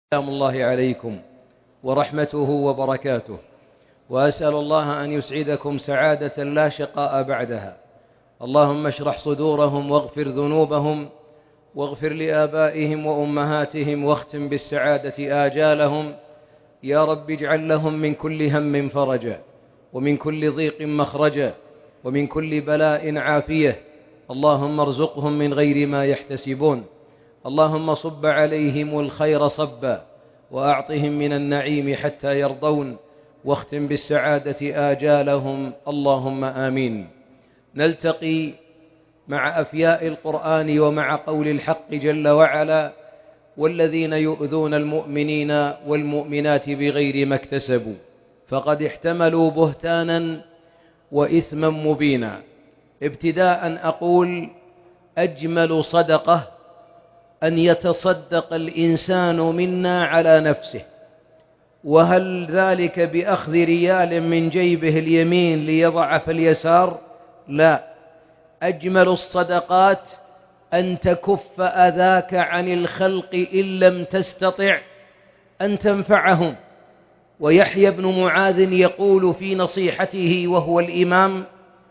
سلام الله عليكم ورحمته وبركاته، وأسأل الله أن يسعدكم سعادة لا شقاء بعدها. اللهم اشرح صدورهم واغفر ذنوبهم واغفر لآبائهم وأمهاتهم واختم بالسعادة آجالهم. يا رب اجعل لهم من كل هم فرجا، ومن كل ضيق مخرجا، ومن كل بلاء عافية. اللهم ارزقهم من غير ما يحتسبون. اللهم صب عليهم الخير صبا، وأعطهم من النعيم حتى يرضون، واختم بالسعادة آجالهم. اللهم آمين. نلتقي مع أفياء القرآن ومع قول الحق جل وعلا: والذين يؤذون المؤمنين والمؤمنات بغير ما اكتسبوا فقد احتملوا بهتانا وإثما مبينا. ابتداء أقول: أجمل صدقة أن يتصدق الإنسان منا على نفسه، وهل ذلك بأخذ ريال من جيبه اليمين ليضع في اليسار؟ لا، أجمل الصدقات أن تكف أذاك عن الخلق إن لم تستطع أن تنفعهم. ويحيى بن معاذ يقول في نصيحته وهو الإمام: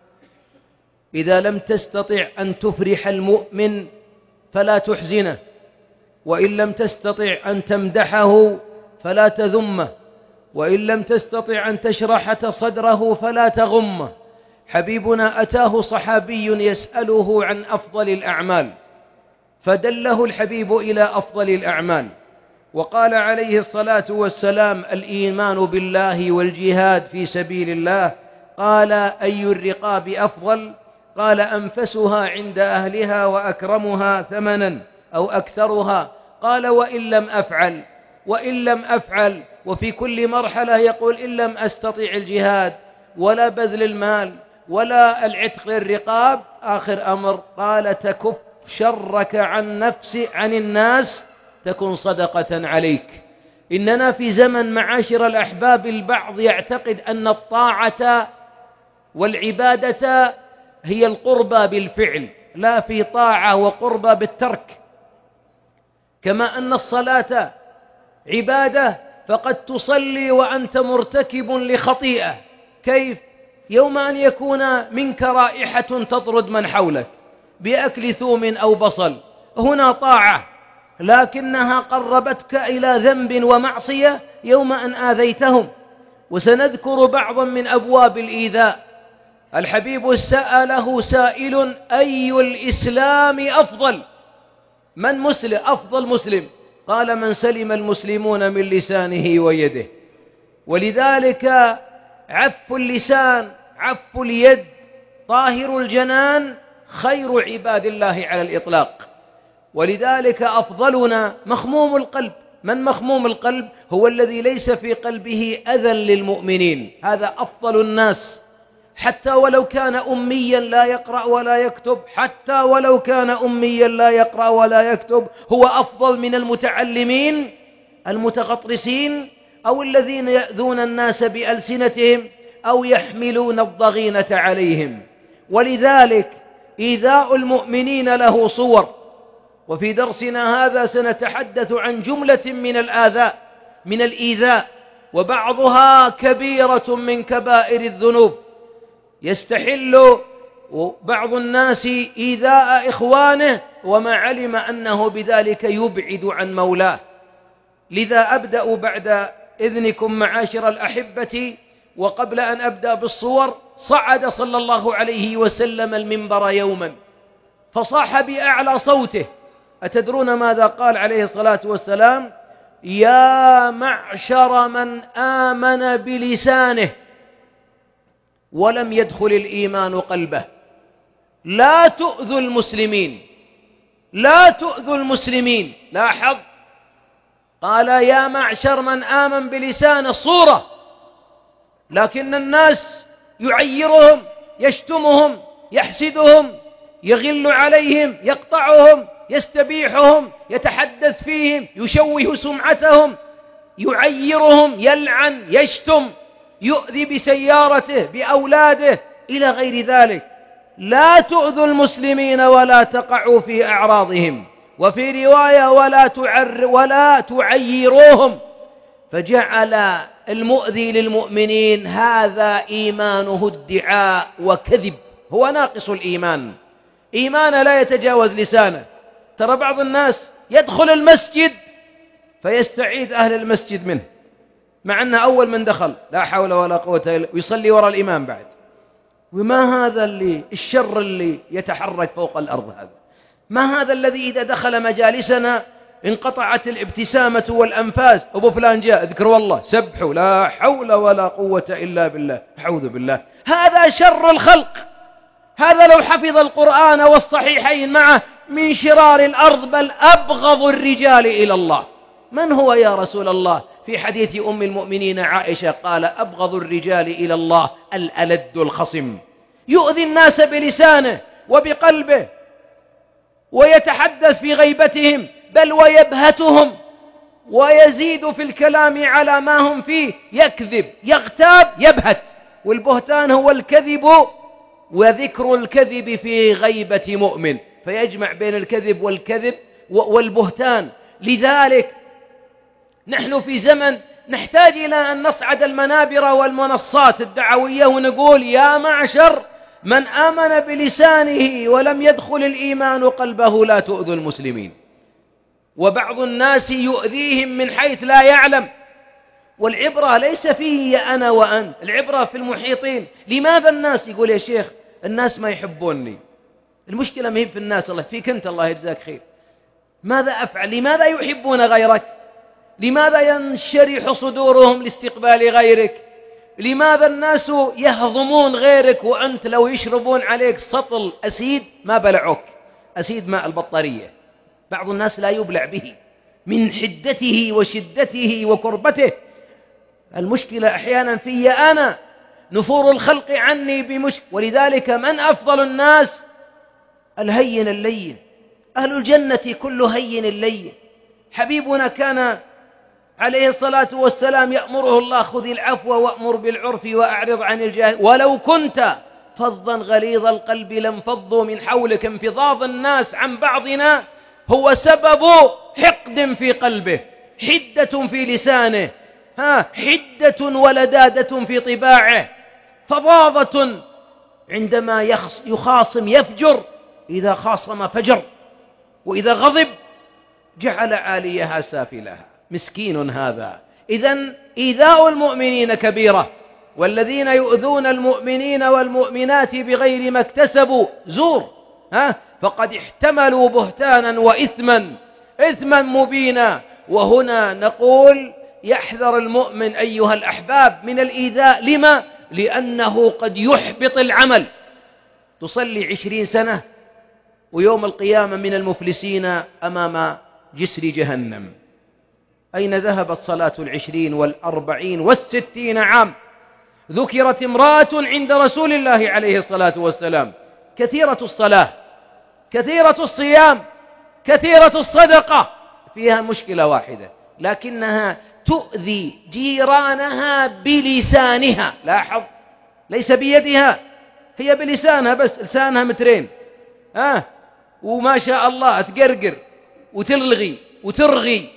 إذا لم تستطع أن تفرح المؤمن فلا تحزنه، وإن لم تستطع أن تمدحه فلا تذمه، وإن لم تستطع أن تشرح صدره فلا تغمه. حبيبنا أتاه صحابي يسأله عن أفضل الأعمال، فدله الحبيب إلى أفضل الأعمال، وقال عليه الصلاة والسلام: الإيمان بالله والجهاد في سبيل الله. قال: أي الرقاب أفضل؟ قال: أنفسها عند أهلها وأكرمها ثمنا أو أكثرها. قال: وإن لم أفعل. وفي كل مرحلة يقول: إن لم أستطع الجهاد ولا بذل المال ولا العتق للرقاب. آخر أمر قال: تكف شرك عن الناس تكن صدقة عليك. إننا في زمن معاشر الأحباب البعض يعتقد أن الطاعة والعبادة هي القربى بالفعل، لا، في طاعة وقربى بالترك. كما أن الصلاة عبادة فقد تصلي وأنت مرتكب لخطيئة. كيف؟ يوم أن يكون منك رائحة تطرد من حولك بأكل ثوم أو بصل، هنا طاعة، لكنها قربتك إلى ذنب ومعصية يوم أن آذيتهم. وسنذكر بعضا من أبواب الإيذاء. الحبيب سأله سائل: أي الإسلام أفضل؟ من مسلم أفضل مسلم؟ قال: من سلم المسلمون من لسانه ويده. ولذلك عف اللسان، عف اليد، طاهر الجنان خير عباد الله على الإطلاق. ولذلك أفضلنا مخموم القلب. من مخموم القلب؟ هو الذي ليس في قلبه أذى للمؤمنين، هذا أفضل الناس، حتى ولو كان أميا لا يقرأ ولا يكتب، حتى ولو كان أميا لا يقرأ ولا يكتب، هو أفضل من المتعلمين المتغطرسين أو الذين يأذون الناس بألسنتهم أو يحملون الضغينة عليهم. ولذلك إيذاء المؤمنين له صور، وفي درسنا هذا سنتحدث عن جملة من الإيذاء، وبعضها كبيرة من كبائر الذنوب. يستحل بعض الناس إيذاء إخوانه وما علم أنه بذلك يبعد عن مولاه. لذا أبدأ بعد إذنكم معاشر الأحبة. وقبل أن أبدأ بالصور، صعد صلى الله عليه وسلم المنبر يوما فصاح بأعلى صوته. أتدرون ماذا قال عليه الصلاة والسلام؟ يا معشر من آمن بلسانه ولم يدخل الإيمان قلبه، لا تؤذوا المسلمين، لا تؤذوا المسلمين. لاحظ، قال يا معشر من آمن بلسانه، صورة، لكن الناس يعيرهم، يشتمهم، يحسدهم، يغل عليهم، يقطعهم، يستبيحهم، يتحدث فيهم، يشوه سمعتهم، يعيرهم، يلعن، يشتم، يؤذي بسيارته، بأولاده، إلى غير ذلك. لا تؤذوا المسلمين ولا تقعوا في أعراضهم. وفي رواية ولا تعيروهم. فجعل المؤذي للمؤمنين هذا إيمانه ادعاء وكذب، هو ناقص الإيمان، إيمان لا يتجاوز لسانه. ترى بعض الناس يدخل المسجد فيستعيد أهل المسجد منه، مع أنه أول من دخل، لا حول ولا قوة إلا، ويصلي وراء الإمام بعد. وما هذا الشر اللي يتحرك فوق الأرض هذا؟ ما هذا الذي إذا دخل مجالسنا انقطعت الابتسامة والأنفاس؟ أبو فلان جاء، اذكر والله، سبحوا، لا حول ولا قوة إلا بالله، أعوذ بالله. هذا شر الخلق، هذا لو حفظ القرآن والصحيحين معه من شرار الأرض، بل أبغض الرجال إلى الله. من هو يا رسول الله؟ في حديث أم المؤمنين عائشة قال: أبغض الرجال إلى الله الألد الخصم، يؤذي الناس بلسانه وبقلبه، ويتحدث في غيبتهم، بل ويبهتهم، ويزيد في الكلام على ما هم فيه، يكذب، يغتاب، يبهت. والبهتان هو الكذب وذكر الكذب في غيبة مؤمن، فيجمع بين الكذب والبهتان. لذلك نحن في زمن نحتاج إلى أن نصعد المنابر والمنصات الدعوية ونقول: يا معشر من آمن بلسانه ولم يدخل الإيمان قلبه لا تؤذوا المسلمين. وبعض الناس يؤذيهم من حيث لا يعلم، والعبرة ليس في أنا وأنت، العبرة في المحيطين. لماذا الناس يقول: يا شيخ الناس ما يحبوني؟ المشكلة ما هي في الناس، الله فيك أنت، الله يجزاك خير. ماذا أفعل؟ لماذا يحبون غيرك؟ لماذا ينشرح صدورهم لاستقبال غيرك؟ لماذا الناس يهضمون غيرك وأنت لو يشربون عليك سطل أسيد ما بلعوك؟ أسيد ماء البطارية، بعض الناس لا يبلع به من حدته وشدته وكربته. المشكلة أحيانا في أنا، نفور الخلق عني بمشكلة. ولذلك من أفضل الناس؟ الهين اللين، أهل الجنة كل هين اللين. حبيبنا كان عليه الصلاة والسلام يأمره الله: خذ العفو وأمر بالعرف وأعرض عن الجاهل، ولو كنت فظا غليظ القلب لانفضوا من حولك. انفضاض الناس عن بعضنا هو سبب حقد في قلبه، حدة في لسانه، حدة ولدادة في طباعه، فظاظة عندما يخاصم يفجر، إذا خاصم فجر، وإذا غضب جعل عاليها سافلها. مسكين هذا. إذن إيذاء المؤمنين كبيرة، والذين يؤذون المؤمنين والمؤمنات بغير ما اكتسبوا زور، فقد احتملوا بهتانا وإثما مبينا. وهنا نقول: يحذر المؤمن أيها الأحباب من الإيذاء. لما؟ لأنه قد يحبط العمل. تصلي 20 سنة ويوم القيامة من المفلسين أمام جسر جهنم. أين ذهبت صلاة 20 و40 و60 عام؟ ذكرت امرأة عند رسول الله عليه الصلاة والسلام كثيرة الصلاة، كثيرة الصيام، كثيرة الصدقة، فيها مشكلة واحدة، لكنها تؤذي جيرانها بلسانها. لاحظ، ليس بيدها، هي بلسانها بس، لسانها مترين، وما شاء الله تقرقر وتلغي وترغي،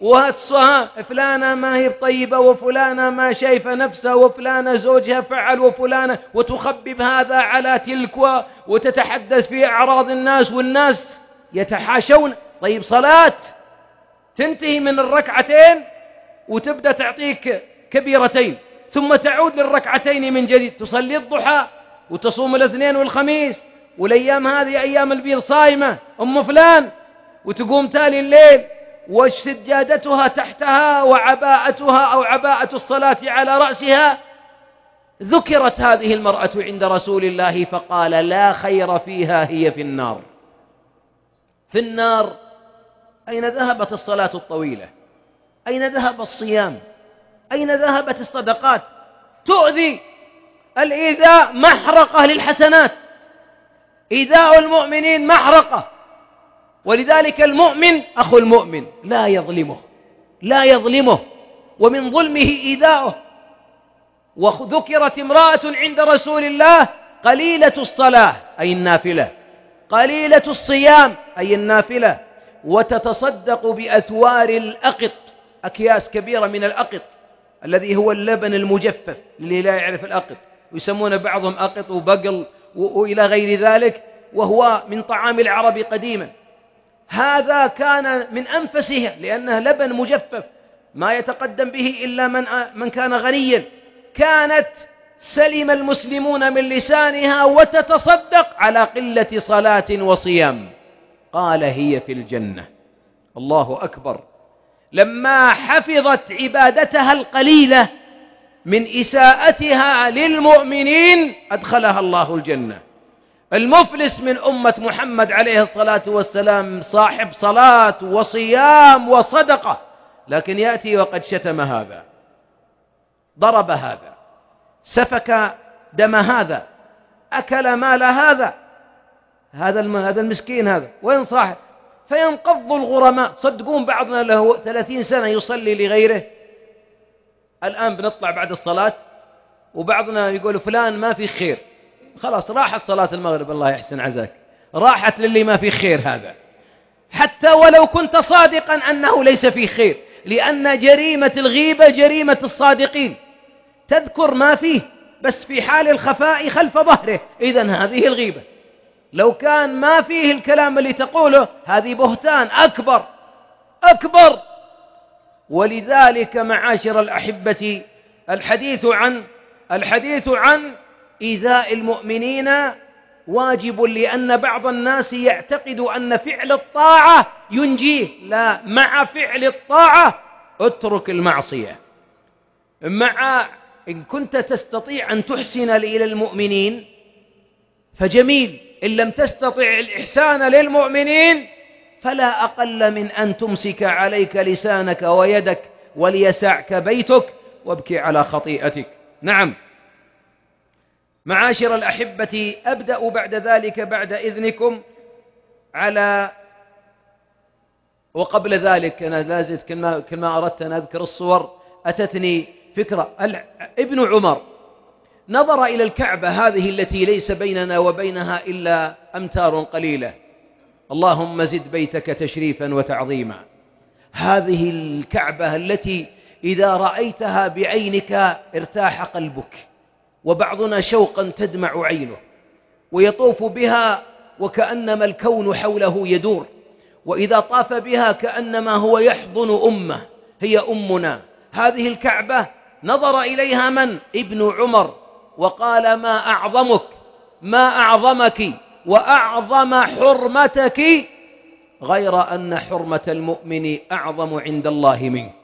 فلانة ما هي طيبة، وفلانة ما شايفة نفسها، وفلانة زوجها فعل، وفلانة، وتخبب هذا على تلك، وتتحدث في أعراض الناس، والناس يتحاشون. طيب صلاة تنتهي من الركعتين وتبدأ تعطيك كبيرتين، ثم تعود للركعتين من جديد، تصلي الضحى وتصوم الاثنين والخميس، والأيام هذه أيام البيض صائمة أم فلان، وتقوم تالي الليل وسجادتها تحتها وعباءتها أو عباءة الصلاة على رأسها. ذكرت هذه المرأة عند رسول الله فقال: لا خير فيها، هي في النار. في النار. أين ذهبت الصلاة الطويلة؟ أين ذهب الصيام؟ أين ذهبت الصدقات؟ تؤذي. الإيذاء محرقة للحسنات، إيذاء المؤمنين محرقة. ولذلك المؤمن أخو المؤمن لا يظلمه، ومن ظلمه إيذاؤه. وذكرت امرأة عند رسول الله قليلة الصلاة أي النافلة، قليلة الصيام أي النافلة، وتتصدق بأثوار الأقط، أكياس كبيرة من الأقط الذي هو اللبن المجفف، اللي لا يعرف الأقط يسمون بعضهم أقط وبقل وإلى غير ذلك، وهو من طعام العرب قديما. هذا كان من أنفسها لأنه لبن مجفف ما يتقدم به إلا من كان غنيا. كانت سلم المسلمون من لسانها وتتصدق على قلة صلاة وصيام. قال هي في الجنة. الله أكبر. لما حفظت عبادتها القليلة من إساءتها للمؤمنين أدخلها الله الجنة. المفلس من أمة محمد عليه الصلاة والسلام صاحب صلاة وصيام وصدقة، لكن يأتي وقد شتم هذا، ضرب هذا، سفك دم هذا، أكل مال هذا المسكين هذا وين صاحب؟ فينقض الغرماء. صدقون بعضنا له 30 سنة يصلي لغيره. الآن بنطلع بعد الصلاة وبعضنا يقول فلان ما في خير، خلاص راحت صلاة المغرب، الله يحسن عزاك، راحت للي ما في خير هذا، حتى ولو كنت صادقا أنه ليس في خير، لأن جريمة الغيبة جريمة الصادقين، تذكر ما فيه بس في حال الخفاء خلف ظهره، إذن هذه الغيبة. لو كان ما فيه الكلام اللي تقوله هذه بهتان أكبر. ولذلك معاشر الأحبة الحديث عن إيذاء المؤمنين واجب، لأن بعض الناس يعتقد أن فعل الطاعة ينجيه. لا، مع فعل الطاعة اترك المعصية. إن كنت تستطيع أن تحسن إلى المؤمنين فجميل، إن لم تستطع الإحسان للمؤمنين فلا أقل من أن تمسك عليك لسانك ويدك وليسعك بيتك وابكي على خطيئتك. نعم معاشر الأحبة، أبدأ بعد ذلك بعد إذنكم وقبل ذلك أنا لازلت كل ما أردت أن أذكر الصور أتتني فكرة. ابن عمر نظر إلى الكعبة هذه التي ليس بيننا وبينها إلا أمتار قليلة، اللهم زد بيتك تشريفا وتعظيما. هذه الكعبة التي إذا رأيتها بعينك ارتاح قلبك، وبعضنا شوقا تدمع عينه، ويطوف بها وكأنما الكون حوله يدور، وإذا طاف بها كأنما هو يحضن أمه، هي أمنا. هذه الكعبة نظر إليها من؟ ابن عمر، وقال ما أعظمك وأعظم حرمتك، غير أن حرمة المؤمن أعظم عند الله منك.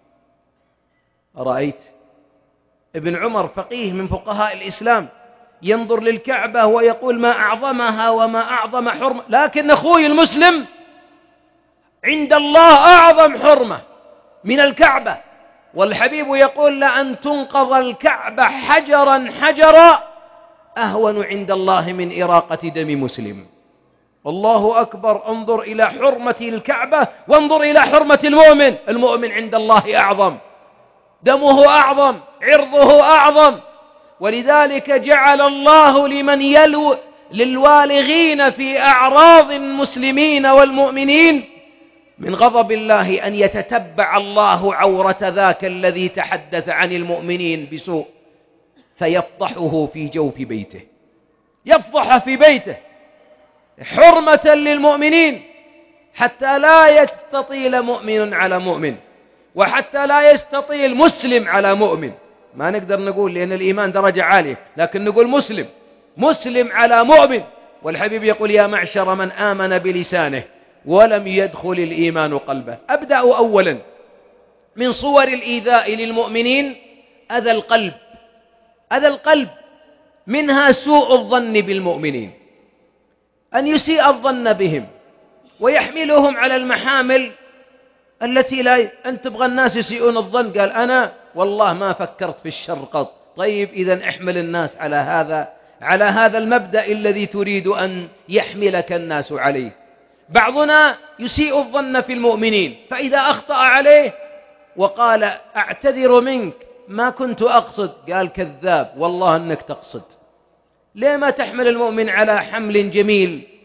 رأيت ابن عمر فقيه من فقهاء الإسلام ينظر للكعبة ويقول ما أعظمها وما أعظم حرمة، لكن أخوي المسلم عند الله أعظم حرمة من الكعبة. والحبيب يقول لأن تنقض الكعبة حجرا حجرا أهون عند الله من إراقة دم مسلم. الله أكبر. انظر إلى حرمة الكعبة وانظر إلى حرمة المؤمن عند الله أعظم، دمه أعظم، عرضه أعظم. ولذلك جعل الله للوالغين في أعراض المسلمين والمؤمنين من غضب الله أن يتتبع الله عورة ذاك الذي تحدث عن المؤمنين بسوء فيفضحه في جوف بيته، يفضح في بيته حرمة للمؤمنين، حتى لا يستطيل مؤمن على مؤمن، وحتى لا يستطيل مسلم على مؤمن. ما نقدر نقول لأن الإيمان درجة عالية، لكن نقول مسلم على مؤمن. والحبيب يقول يا معشر من آمن بلسانه ولم يدخل الإيمان قلبه. أبدأ أولا من صور الإيذاء للمؤمنين أذى القلب، منها سوء الظن بالمؤمنين، أن يسيء الظن بهم ويحملهم على المحامل التي لا أن تبغى الناس يسيئون الظن. قال أنا والله ما فكرت في الشر قط. طيب إذن احمل الناس على هذا المبدأ الذي تريد أن يحملك الناس عليه. بعضنا يسيء الظن في المؤمنين، فإذا أخطأ عليه وقال أعتذر منك ما كنت أقصد، قال كذاب والله أنك تقصد. ليه ما تحمل المؤمن على حمل جميل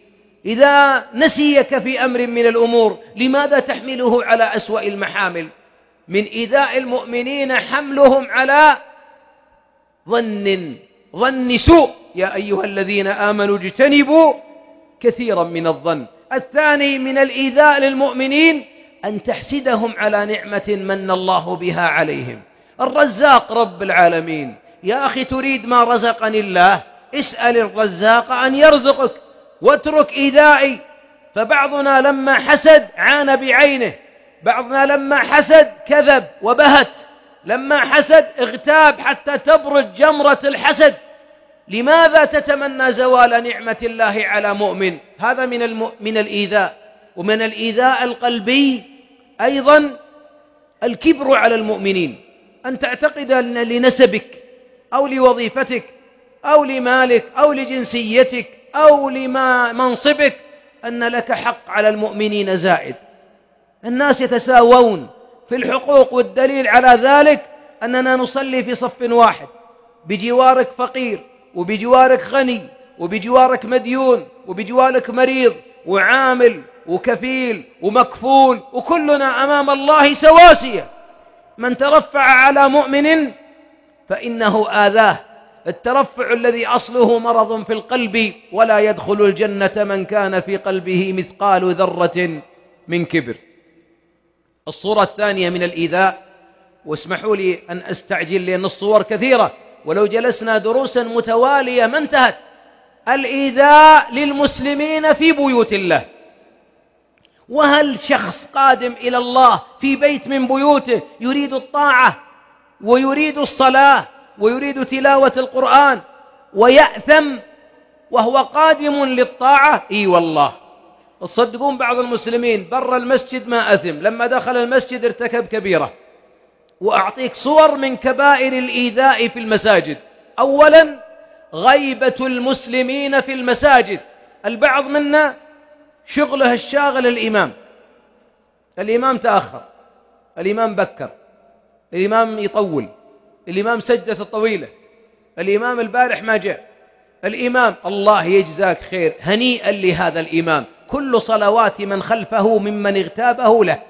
إذا نسيك في أمر من الأمور لماذا تحمله على أسوأ المحامل؟ من إيذاء المؤمنين حملهم على ظن سوء. يا أيها الذين آمنوا اجتنبوا كثيرا من الظن. الثاني من الإيذاء للمؤمنين أن تحسدهم على نعمة من الله بها عليهم. الرزاق رب العالمين، يا أخي تريد ما رزقني الله، اسأل الرزاق أن يرزقك واترك إيذائي. فبعضنا لما حسد عانى بعينه، بعضنا لما حسد كذب وبهت، لما حسد اغتاب حتى تبرد جمرة الحسد. لماذا تتمنى زوال نعمة الله على مؤمن؟ هذا من الإيذاء. ومن الإيذاء القلبي أيضا الكبر على المؤمنين، أن تعتقد أن لنسبك أو لوظيفتك أو لمالك أو لجنسيتك أو لمنصبك أن لك حق على المؤمنين زائد. الناس يتساوون في الحقوق، والدليل على ذلك أننا نصلي في صف واحد، بجوارك فقير وبجوارك غني وبجوارك مديون وبجوارك مريض وعامل وكفيل ومكفول، وكلنا أمام الله سواسية. من ترفع على مؤمن فإنه آذاه. الترفع الذي أصله مرض في القلب، ولا يدخل الجنة من كان في قلبه مثقال ذرة من كبر. الصورة الثانية من الإيذاء، واسمحوا لي أن أستعجل لأن الصور كثيرة ولو جلسنا دروسا متوالية ما انتهت. الإيذاء للمسلمين في بيوت الله. وهل شخص قادم إلى الله في بيت من بيوته يريد الطاعة ويريد الصلاة ويريد تلاوة القرآن ويأثم وهو قادم للطاعة؟ إي والله تصدقون بعض المسلمين برا المسجد ما أثم، لما دخل المسجد ارتكب كبيرة. وأعطيك صور من كبائر الإيذاء في المساجد. أولا غيبة المسلمين في المساجد. البعض منا شغله الشاغل الإمام تأخر، الإمام بكر، الإمام يطول، الإمام سجدة الطويلة، الإمام البارح ما جاء، الإمام الله يجزاك خير، هنيئا لهذا الإمام، كل صلوات من خلفه ممن اغتابه له.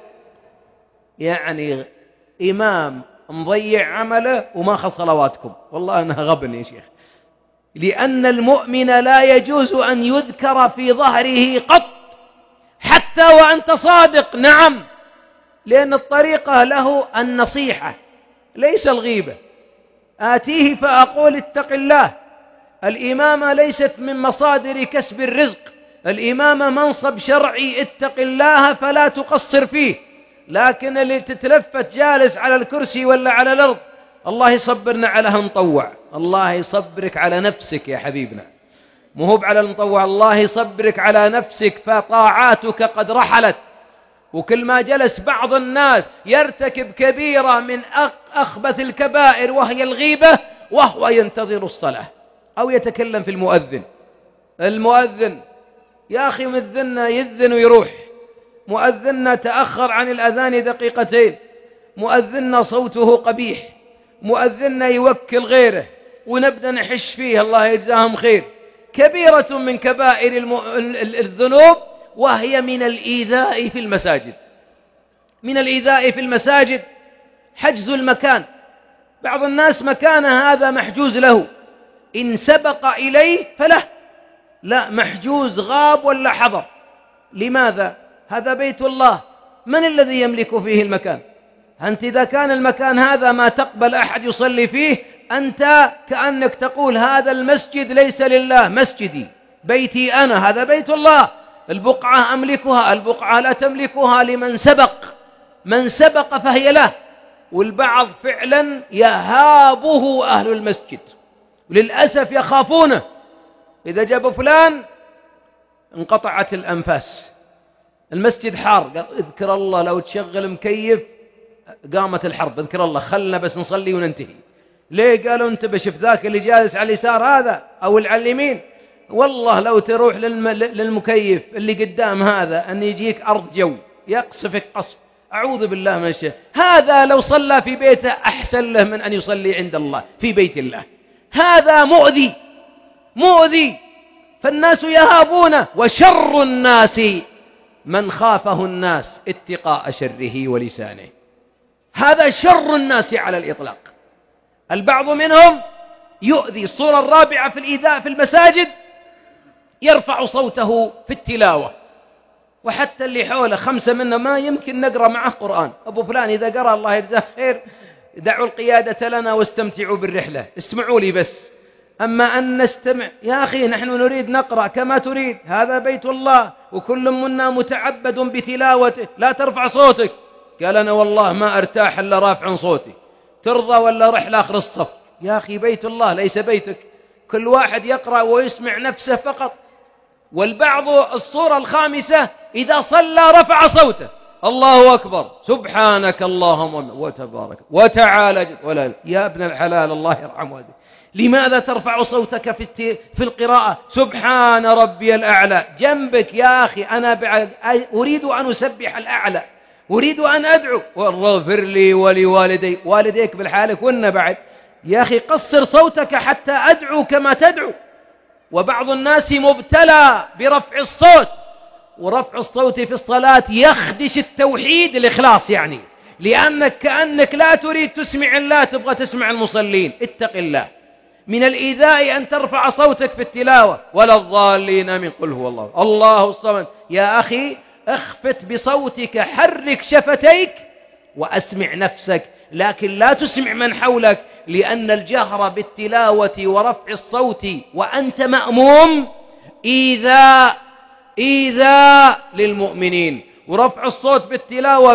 يعني إمام مضيع عمله وما أخذ صلواتكم، والله أنها غبن يا شيخ. لأن المؤمن لا يجوز أن يذكر في ظهره قط حتى وأنت صادق. نعم، لأن الطريقة له النصيحة ليس الغيبة. آتيه فأقول اتق الله. الإمامة ليست من مصادر كسب الرزق، الإمامة منصب شرعي، اتق الله فلا تقصر فيه. لكن اللي تتلفت جالس على الكرسي ولا على الأرض، الله يصبرنا على هنطوع، الله يصبرك على نفسك يا حبيبنا، مهوب على المطوع، الله يصبرك على نفسك، فطاعاتك قد رحلت. وكل ما جلس بعض الناس يرتكب كبيرة من أخبث الكبائر وهي الغيبة وهو ينتظر الصلاة أو يتكلم في المؤذن يا أخي مؤذننا يذن ويروح، مؤذننا تأخر عن الأذان دقيقتين، مؤذننا صوته قبيح، مؤذننا يوكل غيره ونبدأ نحش فيه، الله يجزاهم خير. كبيرة من كبائر الذنوب، وهي من الإيذاء في المساجد. من الإيذاء في المساجد حجز المكان. بعض الناس مكان هذا محجوز له، إن سبق إليه فله، لا محجوز غاب ولا حضر. لماذا؟ هذا بيت الله، من الذي يملك فيه المكان؟ أنت إذا كان المكان هذا ما تقبل أحد يصلي فيه، أنت كأنك تقول هذا المسجد ليس لله، مسجدي بيتي أنا، هذا بيت الله، البقعة أملكها، البقعة لا تملكها لمن سبق، من سبق فهي له. والبعض فعلا يهابه أهل المسجد، وللأسف يخافونه، إذا جاب فلان انقطعت الأنفاس، المسجد حار، قال اذكر الله، لو تشغل مكيف قامت الحرب، اذكر الله خلنا بس نصلي وننتهي. ليه؟ قالوا انتبه شوف ذاك اللي جالس على اليسار هذا أو اللي على اليمين، والله لو تروح للمكيف اللي قدام هذا أن يجيك أرض جو يقصفك قصف، أعوذ بالله من الشيء. هذا لو صلى في بيته أحسن له من أن يصلي عند الله في بيت الله. هذا مؤذي فالناس يهابونه، وشر الناس من خافه الناس اتقاء شره ولسانه. هذا شر الناس على الإطلاق. البعض منهم يؤذي. الصورة الرابعة في الإيذاء في المساجد، يرفع صوته في التلاوة، وحتى اللي حوله 5 منا ما يمكن نقرأ معه قرآن. أبو فلان إذا قرأ الله يجزاه خير، دعوا القيادة لنا واستمتعوا بالرحلة، اسمعوا لي بس. أما أن نستمع، يا أخي نحن نريد نقرأ كما تريد، هذا بيت الله وكل منا متعبد بتلاوته، لا ترفع صوتك. قال أنا والله ما أرتاح إلا رافع صوتي. ترضى ولا رحلة آخر الصف؟ يا أخي بيت الله ليس بيتك، كل واحد يقرأ ويسمع نفسه فقط. والبعض الصورة الخامسة إذا صلى رفع صوته، الله أكبر، سبحانك اللهم وتبارك وتعالى ولا. يا ابن الحلال الله يرحم والديك، لماذا ترفع صوتك في القراءة؟ سبحان ربي الأعلى جنبك يا أخي، أنا أريد أن أسبح الأعلى، أريد أن أدعو، واغفر لي ولوالدي، والديك بالحالك وإن بعد. يا أخي قصر صوتك حتى أدعو كما تدعو. وبعض الناس مبتلى برفع الصوت، ورفع الصوت في الصلاة يخدش التوحيد الإخلاص، يعني لأنك كأنك لا تريد تسمع الله، تبغى تسمع المصلين. اتق الله. من الإيذاء أن ترفع صوتك في التلاوة، ولا الضالين من قل هو الله الله الصمد. يا أخي اخفت بصوتك، حرك شفتيك وأسمع نفسك، لكن لا تسمع من حولك، لأن الجهر بالتلاوة ورفع الصوت وأنت مأموم إيذاء للمؤمنين. ورفع الصوت بالتلاوة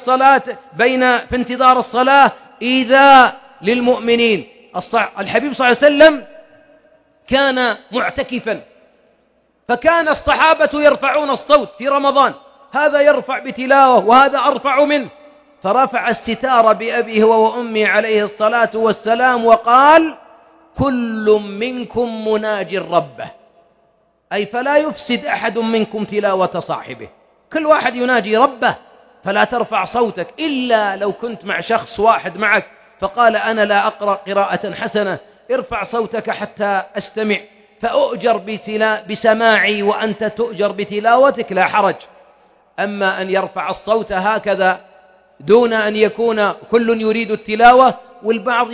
في انتظار الصلاة إيذاء للمؤمنين. الحبيب صلى الله عليه وسلم كان معتكفا، فكان الصحابة يرفعون الصوت في رمضان، هذا يرفع بتلاوة وهذا أرفع منه، فرفع الستار بأبيه وأمي عليه الصلاة والسلام وقال كل منكم مناج ربه، أي فلا يفسد أحد منكم تلاوة صاحبه، كل واحد يناجي ربه، فلا ترفع صوتك إلا لو كنت مع شخص واحد معك فقال أنا لا أقرأ قراءة حسنة، ارفع صوتك حتى أستمع فأؤجر بسماعي وأنت تؤجر بتلاوتك، لا حرج. أما أن يرفع الصوت هكذا دون أن يكون كل يريد التلاوة والبعض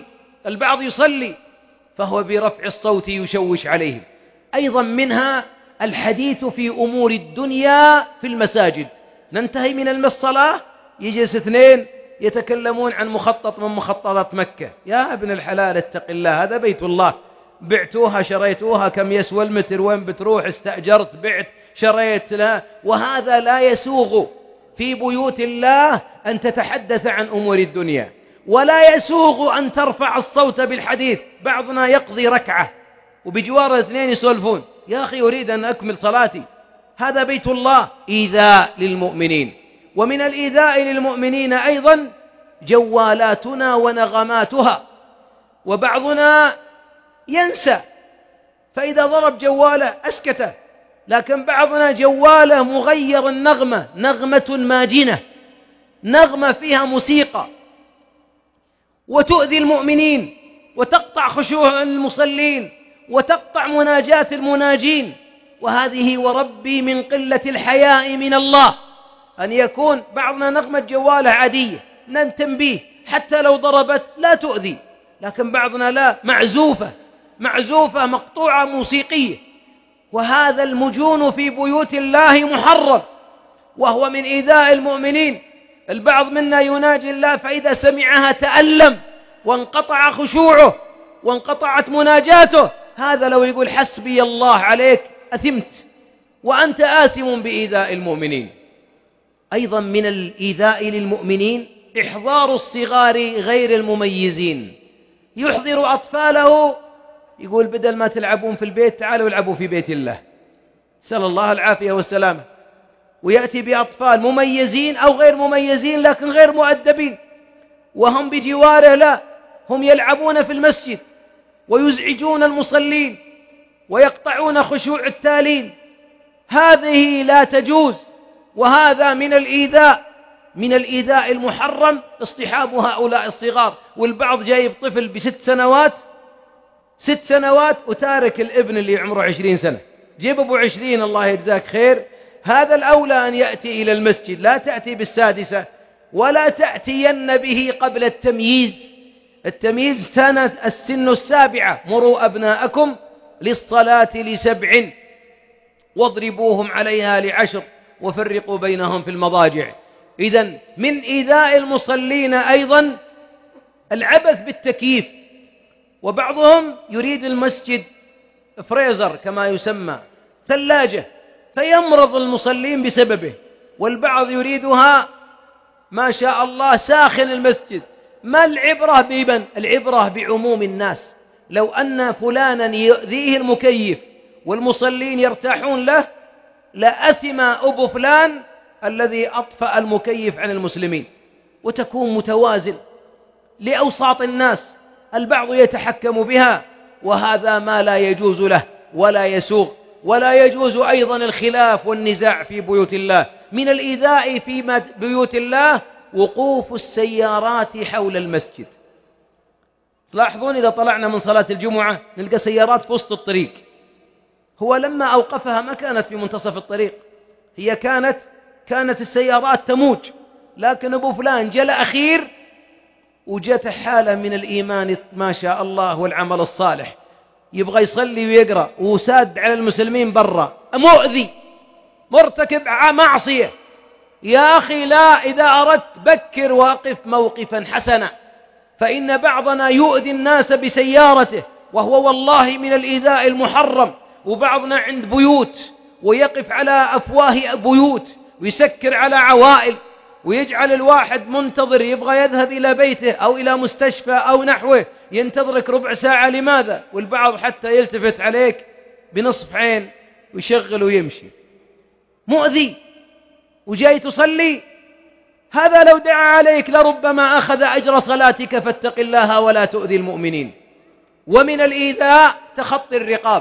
يصلي فهو برفع الصوت يشوش عليهم. أيضا منها الحديث في أمور الدنيا في المساجد. ننتهي من الصلاة يجلس 2 يتكلمون عن مخطط من مخططات مكة. يا ابن الحلال اتق الله، هذا بيت الله، بعتوها شريتوها، كم يسوى المتر، وين بتروح، استأجرت، بعت، شريت، لا. وهذا لا يسوغ في بيوت الله أن تتحدث عن أمور الدنيا، ولا يسوغ أن ترفع الصوت بالحديث. بعضنا يقضي ركعة وبجوار 2 يسولفون، يا أخي أريد أن أكمل صلاتي، هذا بيت الله. إيذاء للمؤمنين. ومن الإيذاء للمؤمنين أيضا جوالاتنا ونغماتها، وبعضنا ينسى فإذا ضرب جواله أسكته، لكن بعضنا جواله مغير النغمة، نغمة ماجنة، نغمة فيها موسيقى، وتؤذي المؤمنين وتقطع خشوع المصلين وتقطع مناجاة المناجين. وهذه وربي من قلة الحياء من الله أن يكون بعضنا نغمة جواله عادية، ننتبه حتى لو ضربت لا تؤذي، لكن بعضنا لا، معزوفة مقطوعة موسيقية. وهذا المجون في بيوت الله محرم، وهو من إيذاء المؤمنين. البعض منا يناجي الله فإذا سمعها تألم وانقطع خشوعه وانقطعت مناجاته، هذا لو يقول حسبي الله عليك أثمت، وأنت آثم بإيذاء المؤمنين. أيضا من الإيذاء للمؤمنين إحضار الصغار غير المميزين، يحضر أطفاله، يقول بدل ما تلعبون في البيت تعالوا العبوا في بيت الله، سأل الله العافية والسلامة. ويأتي بأطفال مميزين أو غير مميزين لكن غير مؤدبين، وهم بجواره لا، هم يلعبون في المسجد ويزعجون المصلين ويقطعون خشوع التالين. هذه لا تجوز، وهذا من الإيذاء المحرم اصطحاب هؤلاء الصغار. والبعض جايب طفل ب6 سنوات 6 سنوات وتارك الابن اللي عمره 20 سنة. جيب أبو 20 الله يجزاك خير، هذا الأولى أن يأتي إلى المسجد، لا تأتي بالسادسة ولا تأتين به قبل التمييز. التمييز السن 7، مروا أبناءكم للصلاة ل7 واضربوهم عليها ل10 وفرقوا بينهم في المضاجع. إذن من إيذاء المصلين أيضا العبث بالتكييف، وبعضهم يريد المسجد فريزر كما يسمى، ثلاجة، فيمرض المصلين بسببه، والبعض يريدها ما شاء الله ساخن المسجد. ما العبرة بمن؟ العبرة بعموم الناس. لو أن فلانا يؤذيه المكيف والمصلين يرتاحون له لأثم أبو فلان الذي أطفأ المكيف عن المسلمين. وتكون متوازن لأوساط الناس، البعض يتحكم بها، وهذا ما لا يجوز له ولا يسوغ. ولا يجوز أيضا الخلاف والنزاع في بيوت الله. من الإيذاء في بيوت الله وقوف السيارات حول المسجد. تلاحظون إذا طلعنا من صلاة الجمعة نلقى سيارات في وسط الطريق. هو لما أوقفها ما كانت في منتصف الطريق، هي كانت السيارات تموج، لكن أبو فلان جاء الأخير وجاءت حالة من الإيمان ما شاء الله والعمل الصالح، يبغى يصلي ويقرأ وساد على المسلمين برا، مؤذي مرتكب معصية. يا أخي لا، إذا أردت بكر واقف موقفا حسنا، فإن بعضنا يؤذي الناس بسيارته وهو والله من الإيذاء المحرم. وبعضنا عند بيوت ويقف على أفواه بيوت ويسكر على عوائل، ويجعل الواحد منتظر يبغى يذهب إلى بيته أو إلى مستشفى أو نحوه، ينتظرك ربع ساعة. لماذا؟ والبعض حتى يلتفت عليك بنصف عين ويشغل ويمشي. مؤذي. وجاي تصلي، هذا لو دعا عليك لربما أخذ أجر صلاتك، فاتق الله ولا تؤذي المؤمنين. ومن الإيذاء تخطي الرقاب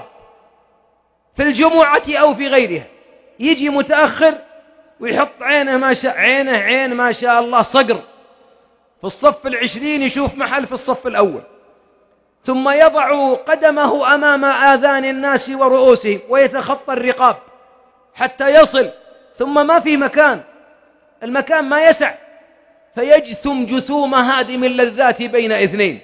في الجمعة أو في غيرها، يجي متأخر ويحط عينه ما شاء الله صقر في الصف 20، يشوف محل في الصف الأول، ثم يضع قدمه أمام آذان الناس ورؤوسهم ويتخطى الرقاب حتى يصل، ثم ما في مكان، المكان ما يسع، فيجثم جثوم هادم اللذات بين 2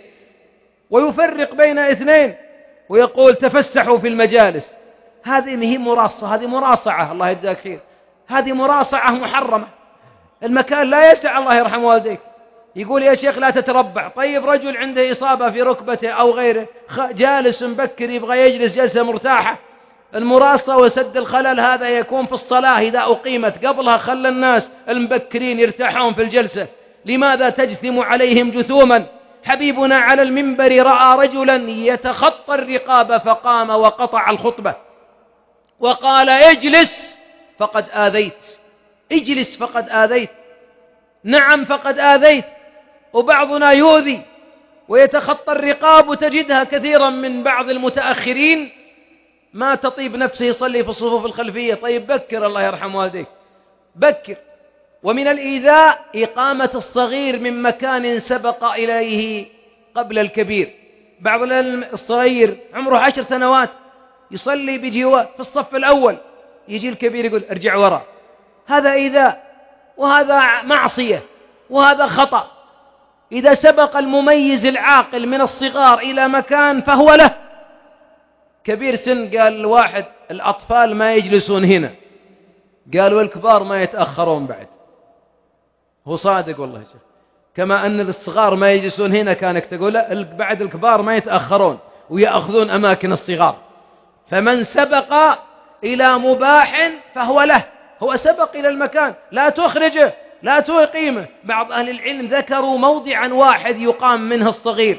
ويفرق بين 2 ويقول تفسحوا في المجالس. هذه مهي مراصة، هذه مراصعة الله يجزاك خير، هذه مراصعة محرمة. المكان لا يسع الله يرحم والديك. يقول يا شيخ لا تتربع. طيب رجل عنده إصابة في ركبته أو غيره، جالس مبكر يبغى يجلس جلسة مرتاحة. المراصة وسد الخلل هذا يكون في الصلاة إذا أقيمت، قبلها خلى الناس المبكرين يرتاحون في الجلسة. لماذا تجثم عليهم جثوما؟ حبيبنا على المنبر رأى رجلا يتخطى الرقاب فقام وقطع الخطبة وقال اجلس فقد آذيت، اجلس فقد آذيت. نعم فقد آذيت. وبعضنا يؤذي ويتخطى الرقاب، وتجدها كثيرا من بعض المتأخرين ما تطيب نفسه يصلي في الصفوف الخلفية. طيب بكر الله يرحم والديك، بكر. ومن الإيذاء إقامة الصغير من مكان سبق إليه قبل الكبير. بعض الصغير عمره 10 سنوات يصلي بجوار في الصف الأول، يجي الكبير يقول ارجع وراء. هذا إيذاء، وهذا معصية، وهذا خطأ. إذا سبق المميز العاقل من الصغار إلى مكان فهو له. كبير سن قال الواحد الأطفال ما يجلسون هنا، قال والكبار ما يتأخرون بعد. هو صادق والله شيخ، كما أن الصغار ما يجلسون هنا كانك تقول بعد الكبار ما يتأخرون ويأخذون أماكن الصغار. فمن سبق إلى مباح فهو له، هو سبق إلى المكان، لا تخرجه لا تقيمه. بعض أهل العلم ذكروا موضعا واحد يقام منه الصغير،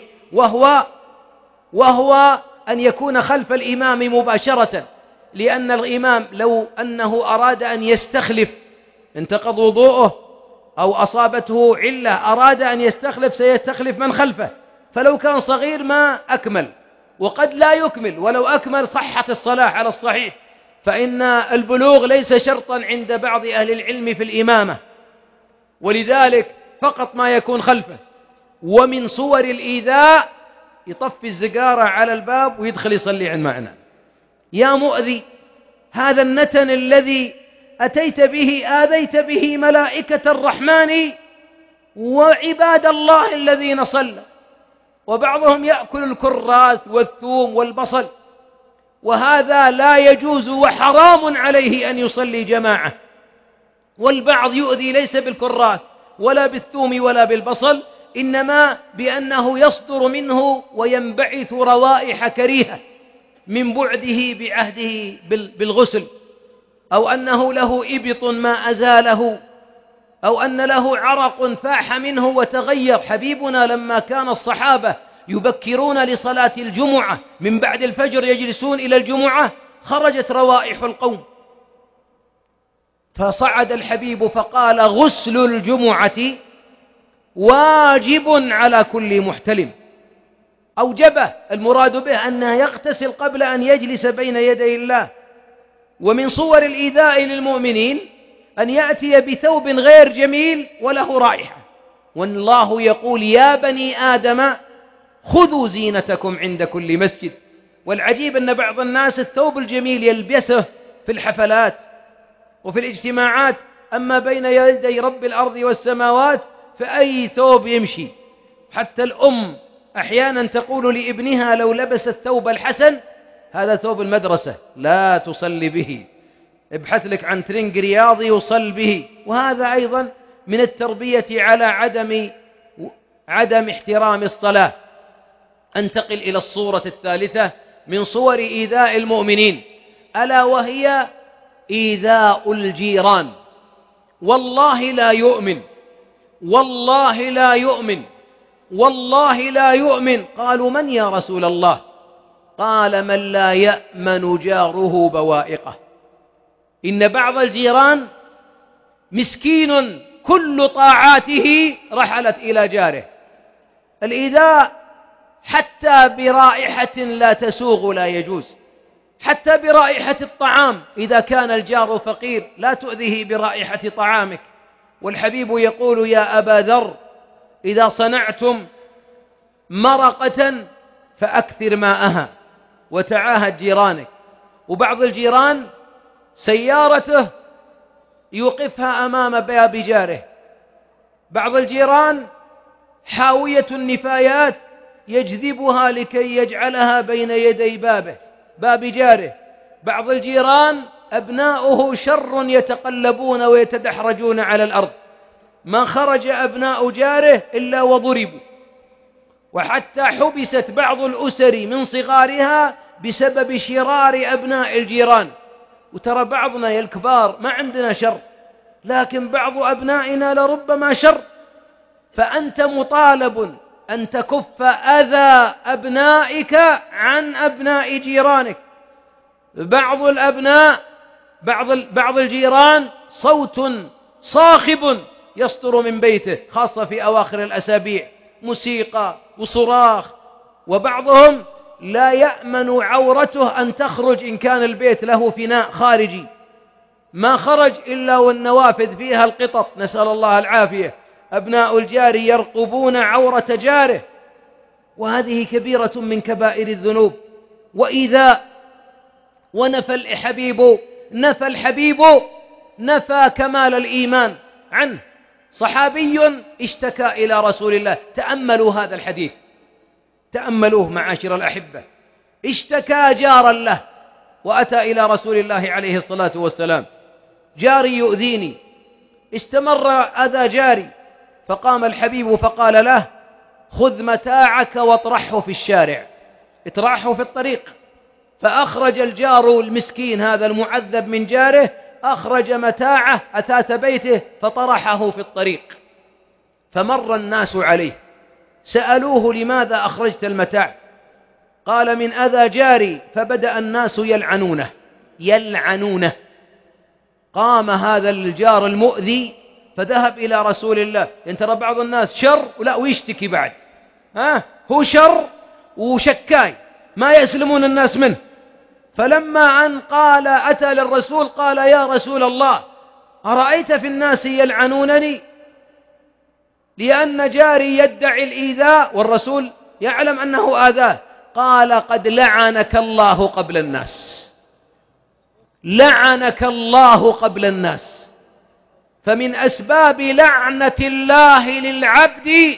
وهو أن يكون خلف الإمام مباشرة، لأن الإمام لو أنه أراد أن يستخلف، انتقض وضوءه أو أصابته علة أراد أن يستخلف سيستخلف من خلفه، فلو كان صغير ما أكمل، وقد لا يكمل، ولو أكمل صحت الصلاة على الصحيح. فإن البلوغ ليس شرطا عند بعض أهل العلم في الإمامة، ولذلك فقط ما يكون خلفه. ومن صور الإيذاء يطفي الزقارة على الباب ويدخل يصلي معنا. يا مؤذي، هذا النتن الذي أتيت به آذيت به ملائكة الرحمن وعباد الله الذين صلوا. وبعضهم يأكل الكراث والثوم والبصل، وهذا لا يجوز وحرام عليه أن يصلي جماعة. والبعض يؤذي ليس بالكراث ولا بالثوم ولا بالبصل، إنما بأنه يصدر منه وينبعث روائح كريهة من بعده بعهده بالغسل، أو أنه له إبط ما أزاله، أو أن له عرق فاح منه وتغير. حبيبنا لما كان الصحابة يبكرون لصلاة الجمعة من بعد الفجر يجلسون إلى الجمعة، خرجت روائح القوم، فصعد الحبيب فقال: غسل الجمعة واجب على كل محتلم. أوجبه، المراد به أنه يغتسل قبل أن يجلس بين يدي الله. ومن صور الإيذاء للمؤمنين أن يأتي بثوب غير جميل وله رائحة، والله يقول: يا بني آدم خذوا زينتكم عند كل مسجد. والعجيب أن بعض الناس الثوب الجميل يلبسه في الحفلات وفي الاجتماعات، أما بين يدي رب الأرض والسماوات فأي ثوب يمشي. حتى الأم أحيانا تقول لابنها لو لبس الثوب الحسن: هذا ثوب المدرسة لا تصلي به، ابحث لك عن ترنج رياضي وصل به. وهذا أيضا من التربية على عدم احترام الصلاة. أنتقل إلى الصورة الثالثة من صور إيذاء المؤمنين، ألا وهي إيذاء الجيران. والله لا يؤمن، والله لا يؤمن، والله لا يؤمن. قالوا: من يا رسول الله؟ قال: من لا يأمن جاره بوائقه. إن بعض الجيران مسكين كل طاعاته رحلت إلى جاره. الإيذاء حتى برائحة لا تسوغ لا يجوز، حتى برائحة الطعام. إذا كان الجار فقير لا تؤذيه برائحة طعامك. والحبيب يقول: يا أبا ذر، إذا صنعتم مرقة فأكثر ماءها وتعاهد جيرانك. وبعض الجيران سيارته يوقفها أمام باب جاره، بعض الجيران حاوية النفايات يجذبها لكي يجعلها بين يدي باب جاره، بعض الجيران أبناؤه شر يتقلبون ويتدحرجون على الأرض، ما خرج أبناء جاره إلا وضربوا. وحتى حبست بعض الأسر من صغارها بسبب شرار أبناء الجيران. وترى بعضنا يا الكبار ما عندنا شر، لكن بعض أبنائنا لربما شر. فأنت مطالب أن تكف أذى أبنائك عن أبناء جيرانك. بعض الجيران صوت صاخب يصدر من بيته، خاصة في أواخر الأسابيع، موسيقى وصراخ. وبعضهم لا يأمن عورته أن تخرج إن كان البيت له فناء خارجي، ما خرج إلا والنوافذ فيها القطط، نسأل الله العافية. أبناء الجار يرقبون عورة جاره، وهذه كبيرة من كبائر الذنوب وإيذاء. ونفى الحبيب نفى كمال الإيمان عنه. صحابي اشتكى إلى رسول الله، تأملوا هذا الحديث، تأملوه معاشر الأحبة. اشتكى جارا له وأتى إلى رسول الله عليه الصلاة والسلام: جاري يؤذيني. استمر أذى جاري، فقام الحبيب فقال له: خذ متاعك واطرحه في الشارع، اطرحه في الطريق. فأخرج الجار المسكين هذا المعذب من جاره، أخرج متاعه أثاث بيته فطرحه في الطريق. فمر الناس عليه سألوه: لماذا أخرجت المتاع؟ قال: من أذى جاري. فبدأ الناس يلعنونه. قام هذا الجار المؤذي فذهب إلى رسول الله. ترى بعض الناس شر ولا ويشتكي بعد، هو شر وشكاي ما يسلمون الناس منه. فلما أن قال أتى للرسول قال: يا رسول الله، أرأيت في الناس يلعنونني لأن جاري يدعي الإيذاء؟ والرسول يعلم أنه آذاه، قال قد لعنك الله قبل الناس، لعنك الله قبل الناس. فمن أسباب لعنة الله للعبد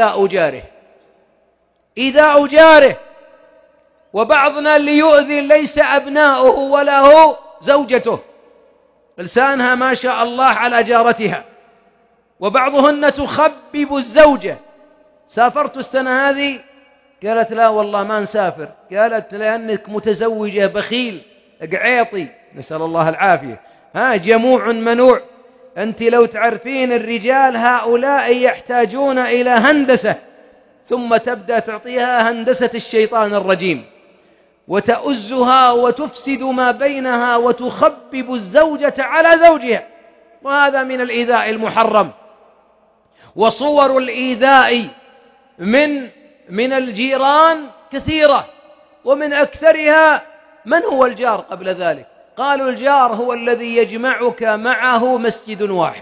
إيذاء جاره. وبعضنا اللي يؤذي ليس أبناؤه ولا هو زوجته، لسانها ما شاء الله على جارتها، وبعضهن تخبب الزوجة. سافرت السنة هذه؟ قالت لا والله ما نسافر. قالت لأنك متزوجة بخيل قعيطي، نسأل الله العافية، جموع منوع. أنت لو تعرفين الرجال هؤلاء يحتاجون إلى هندسة، ثم تبدأ تعطيها هندسة الشيطان الرجيم، وتؤزها وتفسد ما بينها وتخبب الزوجة على زوجها، وهذا من الإيذاء المحرم. وصور الإيذاء من الجيران كثيرة، ومن أكثرها من هو الجار قبل ذلك؟ قالوا الجار هو الذي يجمعك معه مسجد واحد،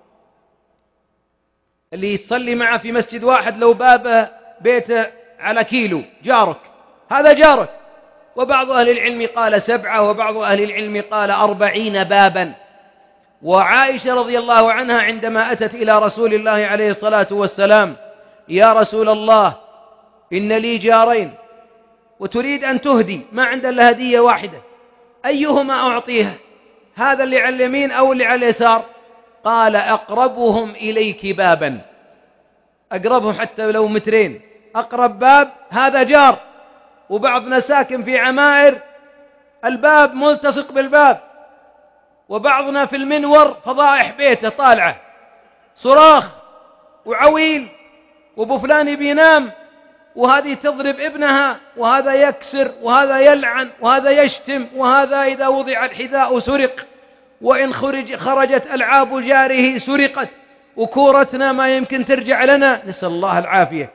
اللي يصلي معه في مسجد واحد لو بابه بيته على كيلو جارك، هذا جارك. وبعض أهل العلم قال 7، وبعض أهل العلم قال 40 بابا. وعائشة رضي الله عنها عندما أتت إلى رسول الله عليه الصلاة والسلام: يا رسول الله، إن لي جارين وتريد أن تهدي، ما عند إلا هدية واحدة، أيهما أعطيها، هذا اللي على اليمين أو اللي على اليسار؟ قال أقربهم إليك بابا، أقربهم حتى لو مترين، أقرب باب هذا جار. وبعضنا ساكن في عمائر الباب ملتصق بالباب، وبعضنا في المنور فضائح بيته طالعة، صراخ وعويل، وابو فلان بينام، وهذه تضرب ابنها، وهذا يكسر، وهذا يلعن، وهذا يشتم، وهذا إذا وضع الحذاء سرق، وإن خرجت ألعاب جاره سرقت، وكورتنا ما يمكن ترجع لنا، نسأل الله العافية.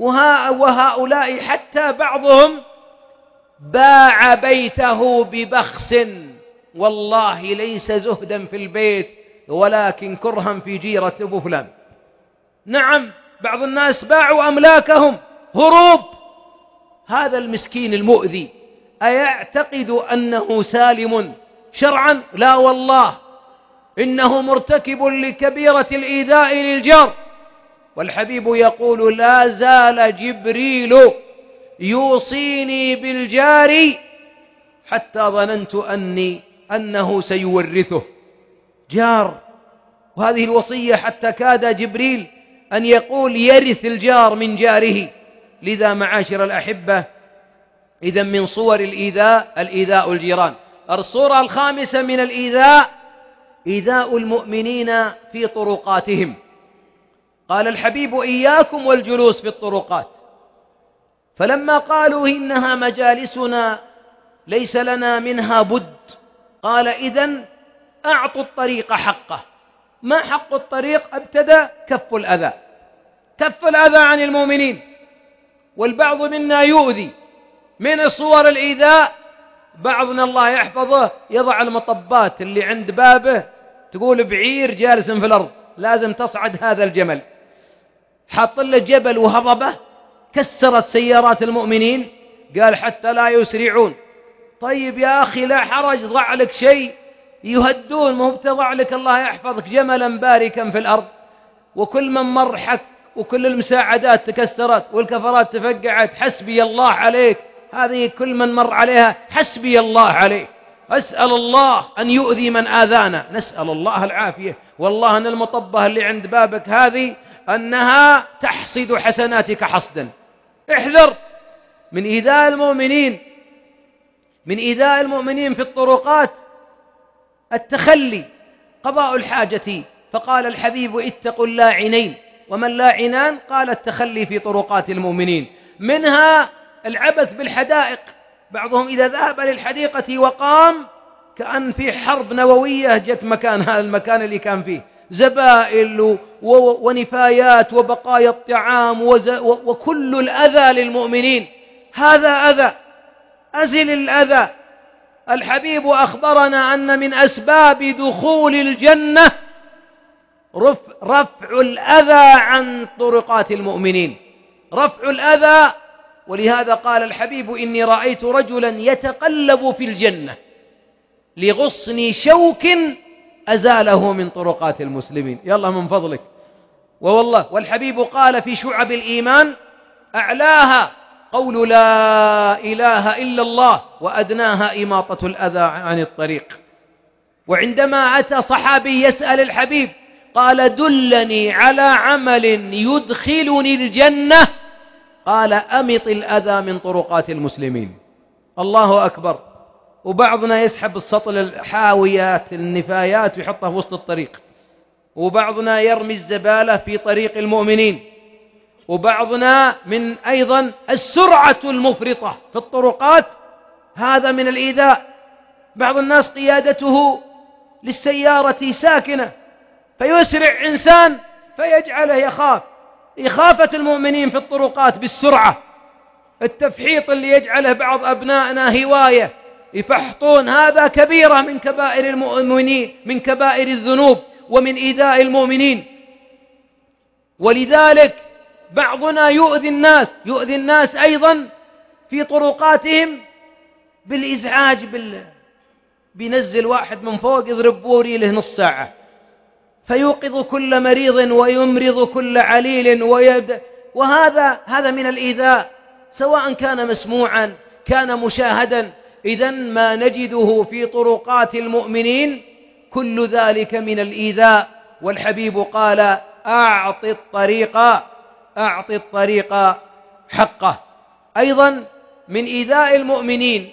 وهؤلاء حتى بعضهم باع بيته ببخس، والله ليس زهدا في البيت ولكن كرها في جيرة أبو فلان. نعم، بعض الناس باعوا أملاكهم هروب. هذا المسكين المؤذي أيعتقد أنه سالم شرعا؟ لا والله، إنه مرتكب لكبيرة الإيذاء للجار. والحبيب يقول: لا زال جبريل يوصيني بالجار حتى ظننت أنه سيورثه. جار، وهذه الوصية حتى كاد جبريل أن يقول يرث الجار من جاره. لذا معاشر الأحبة، إذن من صور الإيذاء الجيران. الصورة الخامسة من الإيذاء: إيذاء المؤمنين في طرقاتهم. قال الحبيب: إياكم والجلوس في الطرقات. فلما قالوا إنها مجالسنا ليس لنا منها بد، قال: إذن أعطوا الطريق حقه. ما حق الطريق؟ ابتدأ كف الأذى عن المؤمنين. والبعض منا يؤذي. من صور الإيذاء بعضنا الله يحفظه يضع المطبات اللي عند بابه، تقول بعير جالس في الأرض لازم تصعد هذا الجمل، حط له جبل وهضبه، كسرت سيارات المؤمنين، قال حتى لا يسرعون. طيب يا أخي لا حرج، ضع لك شيء يهدون، مو بتضع لك الله يحفظك جملا باركا في الأرض. وكل من مر حك، وكل المساعدات تكسرت والكفرات تفقعت، حسبي الله عليك. هذه كل من مر عليها حسبي الله عليه. أسأل الله أن يؤذي من آذانا، نسأل الله العافية. والله أن المطبة اللي عند بابك هذه أنها تحصد حسناتك حصدا. احذر من إيذاء المؤمنين. من إيذاء المؤمنين في الطرقات التخلي، قضاء الحاجة. فقال الحبيب: اتقوا اللاعنين. وما اللاعنان؟ قال: التخلي في طرقات المؤمنين. منها العبث بالحدائق. بعضهم إذا ذهب للحديقة وقام كأن في حرب نووية جت مكان هذا المكان اللي كان فيه، زبائل ونفايات وبقايا الطعام وكل الأذى للمؤمنين. هذا أذى، أزل الأذى. الحبيب أخبرنا أن من أسباب دخول الجنة رفع الأذى عن طرقات المؤمنين. رفع الأذى. ولهذا قال الحبيب: إني رأيت رجلا يتقلب في الجنة لغصن شوك أزاله من طرقات المسلمين. يلا من فضلك. ووالله والحبيب قال في شعب الإيمان: أعلاها قول لا إله إلا الله، وأدناها إماطة الأذى عن الطريق. وعندما أتى صحابي يسأل الحبيب قال: دلني على عمل يدخلني الجنة، قال: أمط الأذى من طرقات المسلمين. الله أكبر. وبعضنا يسحب السطل الحاويات النفايات ويحطها في وسط الطريق، وبعضنا يرمي الزبالة في طريق المؤمنين، وبعضنا من أيضا السرعة المفرطة في الطرقات، هذا من الإيذاء. بعض الناس قيادته للسيارة ساكنة فيسرع إنسان فيجعله يخاف. إخافة المؤمنين في الطرقات بالسرعة، التفحيط اللي يجعله بعض أبنائنا هواية يفحطون، هذا كبيرة من كبائر المؤمنين، من كبائر الذنوب ومن إيذاء المؤمنين. ولذلك بعضنا يؤذي الناس أيضا في طرقاتهم بالإزعاج، بينزل واحد من فوق يضرب بوري له نص ساعة فيوقظ كل مريض ويمرض كل عليل وهذا من الإيذاء، سواء كان مسموعا كان مشاهدا. إذن ما نجده في طرقات المؤمنين كل ذلك من الإيذاء. والحبيب قال: أعط الطريق حقه. أيضا من إيذاء المؤمنين،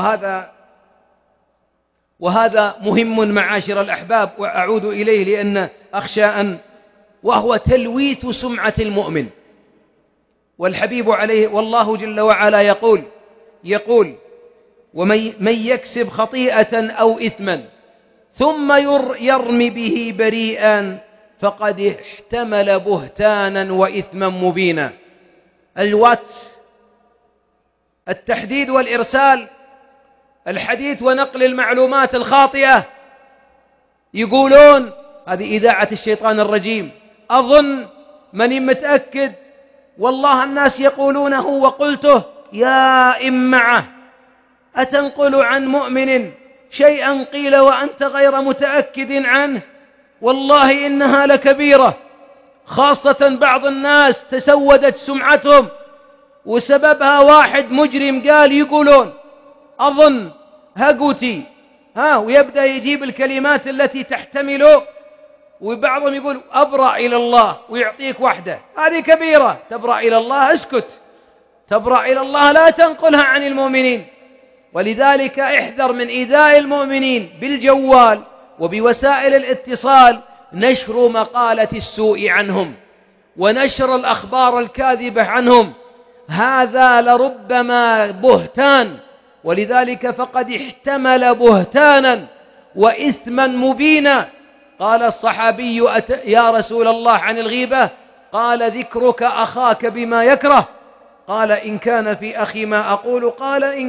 وهذا مهم معاشر الأحباب، وأعود إليه لأن أخشى وهو تلويث سمعة المؤمن. والحبيب عليه والله جل وعلا يقول: ومن يكسب خطيئة أو إثما ثم يرمي به بريئا فقد احتمل بهتانا وإثما مبينا. الواتس، التحديد والإرسال، الحديث ونقل المعلومات الخاطئة، يقولون هذه إذاعة الشيطان الرجيم. أظن مني متأكد، والله الناس يقولونه وقلته: يا إمعة أتنقل عن مؤمن شيئا قيل وأنت غير متأكد عنه؟ والله إنها لكبيرة، خاصة بعض الناس تسودت سمعتهم وسببها واحد مجرم قال يقولون أظن هقوتي ويبدأ يجيب الكلمات التي تحتمله، وبعضهم يقول أبرأ إلى الله ويعطيك واحدة، هذه كبيرة. تبرأ إلى الله، اسكت، تبرأ إلى الله لا تنقلها عن المؤمنين. ولذلك احذر من إيذاء المؤمنين بالجوال وبوسائل الاتصال، نشر مقالة السوء عنهم ونشر الأخبار الكاذبة عنهم، هذا لربما بهتان. ولذلك فقد احتمل بهتانا وإثما مبينا. قال الصحابي: يا رسول الله عن الغيبة؟ قال: ذكرك أخاك بما يكره. قال: إن كان في أخي ما أقول. قال: إن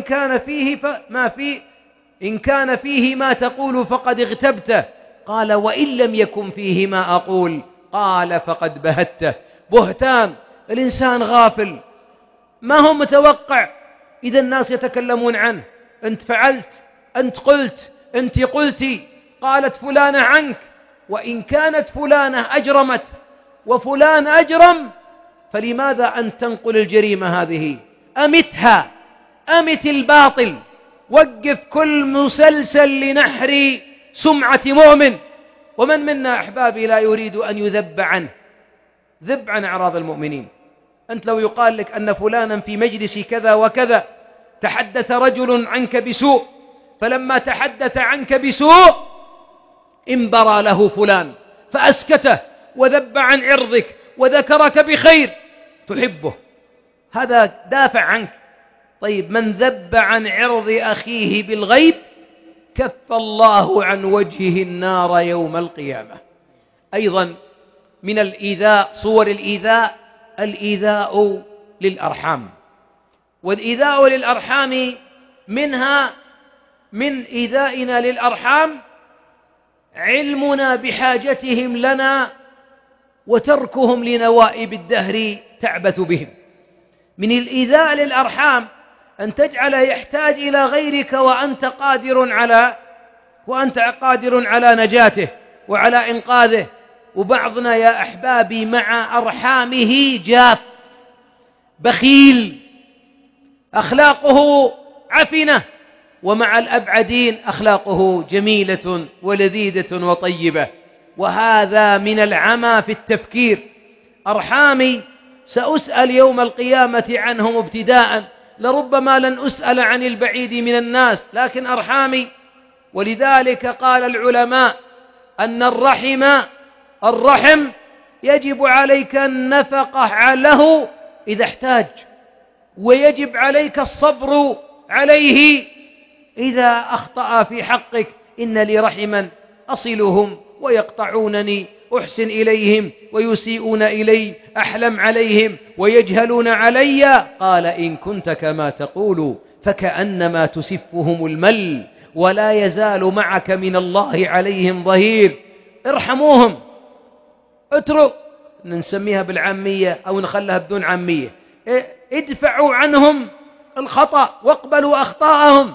كان فيه ما تقول فقد اغتبته. قال: وإن لم يكن فيه ما أقول. قال: فقد بهته. بهتان، الإنسان غافل، ما هو متوقع. إذا الناس يتكلمون عنه: أنت فعلت، أنت قلت، أنت قلتي، قالت فلانة عنك. وإن كانت فلانة أجرمت وفلان أجرم، فلماذا أن تنقل الجريمة هذه؟ أمتها، أمت الباطل، وقف كل مسلسل لنحر سمعة مؤمن. ومن منا أحبابي لا يريد أن يذب عنه؟ ذب عن أعراض المؤمنين. أنت لو يقال لك أن فلانا في مجلس كذا وكذا تحدث رجل عنك بسوء، فلما تحدث عنك بسوء انبرى له فلان فأسكته وذب عن عرضك وذكرك بخير، تحبه، هذا دافع عنك. طيب من ذب عن عرض أخيه بالغيب كف الله عن وجهه النار يوم القيامة. أيضا من الإيذاء، صور الإيذاء، الإيذاء للأرحام. والإيذاء للأرحام منها، من إيذائنا للأرحام علمنا بحاجتهم لنا وتركهم لنوائب الدهر تعبث بهم. من الإيذاء للأرحام أن تجعله يحتاج إلى غيرك وأنت قادر على نجاته وعلى إنقاذه. وبعضنا يا أحبابي مع أرحامه جاف بخيل، أخلاقه عفنة، ومع الأبعدين أخلاقه جميلة ولذيذة وطيبة. وهذا من العمى في التفكير. أرحامي سأسأل يوم القيامة عنهم ابتداء، لربما لن أسأل عن البعيد من الناس، لكن أرحامي. ولذلك قال العلماء أن الرحم يجب عليك النفقة له إذا احتاج، ويجب عليك الصبر عليه إذا أخطأ في حقك. إن لي رحما أصلهم ويقطعونني، أحسن إليهم ويسيئون إلي، أحلم عليهم ويجهلون علي. قال إن كنت كما تقول فكأنما تسفهم المل، ولا يزال معك من الله عليهم ظهير. ارحموهم، اترك، نسميها بالعامية أو نخلها بدون عامية، ادفعوا عنهم الخطأ واقبلوا أخطاءهم.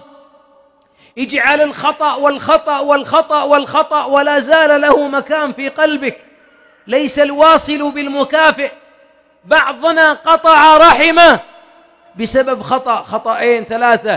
اجعل الخطأ والخطأ والخطأ والخطأ ولا زال له مكان في قلبك. ليس الواصل بالمكافئ. بعضنا قطع رحمه بسبب خطأين 3.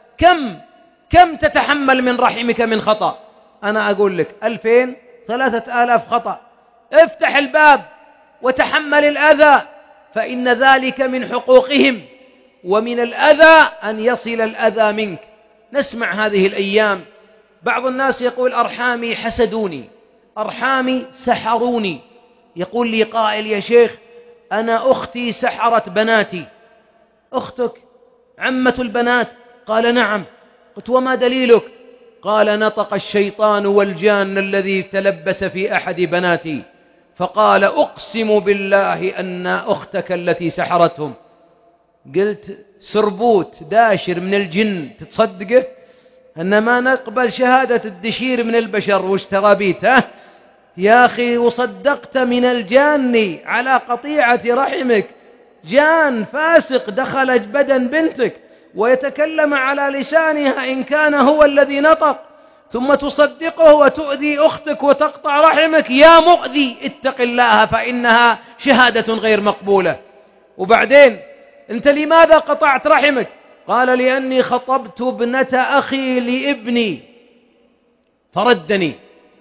كم تتحمل من رحمك من خطأ؟ أنا أقول لك 2000 3000 خطأ. افتح الباب وتحمل الأذى، فإن ذلك من حقوقهم، ومن الأذى أن يصل الأذى منك. نسمع هذه الأيام بعض الناس يقول أرحامي حسدوني، أرحامي سحروني. يقول لي قائل يا شيخ أنا أختي سحرت بناتي. أختك عمة البنات؟ قال نعم. قلت وما دليلك؟ قال نطق الشيطان والجان الذي تلبس في أحد بناتي فقال أقسم بالله أن أختك التي سحرتهم. قلت سربوت داشر من الجن تتصدقه؟ أن ما نقبل شهادة الدشير من البشر واشترابيت. يا أخي وصدقت من الجان على قطيعة رحمك، جان فاسق دخل بدن بنتك ويتكلم على لسانها إن كان هو الذي نطق، ثم تصدقه وتؤذي أختك وتقطع رحمك. يا مؤذي اتق الله فإنها شهادة غير مقبولة. وبعدين أنت لماذا قطعت رحمك؟ قال لأني خطبت ابنة أخي لابني فردني.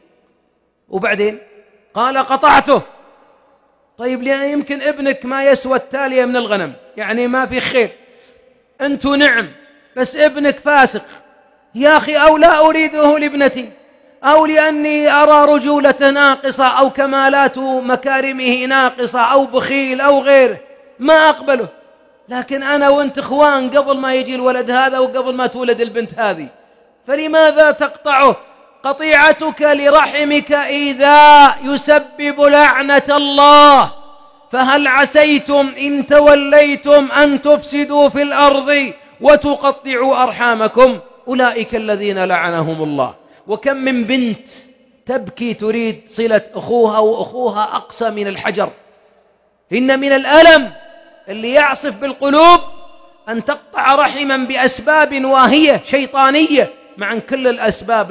وبعدين قال قطعته. طيب لأن يمكن ابنك ما يسوى التالية من الغنم، يعني ما في خير، أنتوا نعم بس ابنك فاسق. يا أخي أو لا أريده لابنتي، أو لأني أرى رجولة ناقصة أو كمالات مكارمه ناقصة أو بخيل أو غيره ما أقبله. لكن أنا وأنت إخوان قبل ما يجي الولد هذا وقبل ما تولد البنت هذه، فلماذا تقطعه؟ قطيعتك لرحمك إذا يسبب لعنة الله. فهل عسيتم إن توليتم أن تفسدوا في الأرض وتقطعوا أرحامكم؟ أولئك الذين لعنهم الله. وكم من بنت تبكي تريد صلة أخوها وأخوها أقسى من الحجر. إن من الألم اللي يعصف بالقلوب أن تقطع رحما بأسباب واهية شيطانية، مع أن كل الأسباب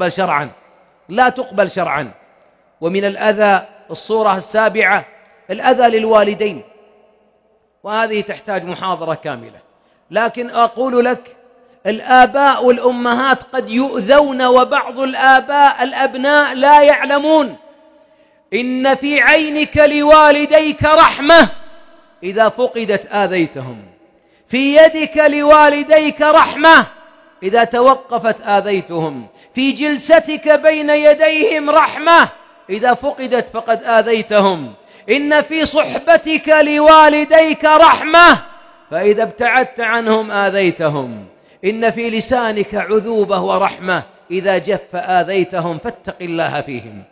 لا تقبل شرعا. ومن الأذى الصورة 7 الأذى للوالدين، وهذه تحتاج محاضرة كاملة، لكن أقول لك الآباء والأمهات قد يؤذون، وبعض الأبناء لا يعلمون. إن في عينك لوالديك رحمة إذا فقدت آذيتهم، في يدك لوالديك رحمة إذا توقفت آذيتهم، في جلستك بين يديهم رحمة إذا فقدت فقد آذيتهم. إن في صحبتك لوالديك رحمة فإذا ابتعدت عنهم آذيتهم. إن في لسانك عذوبة ورحمة إذا جف آذيتهم، فاتق الله فيهم.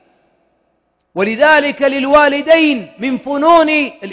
ولذلك للوالدين من فنون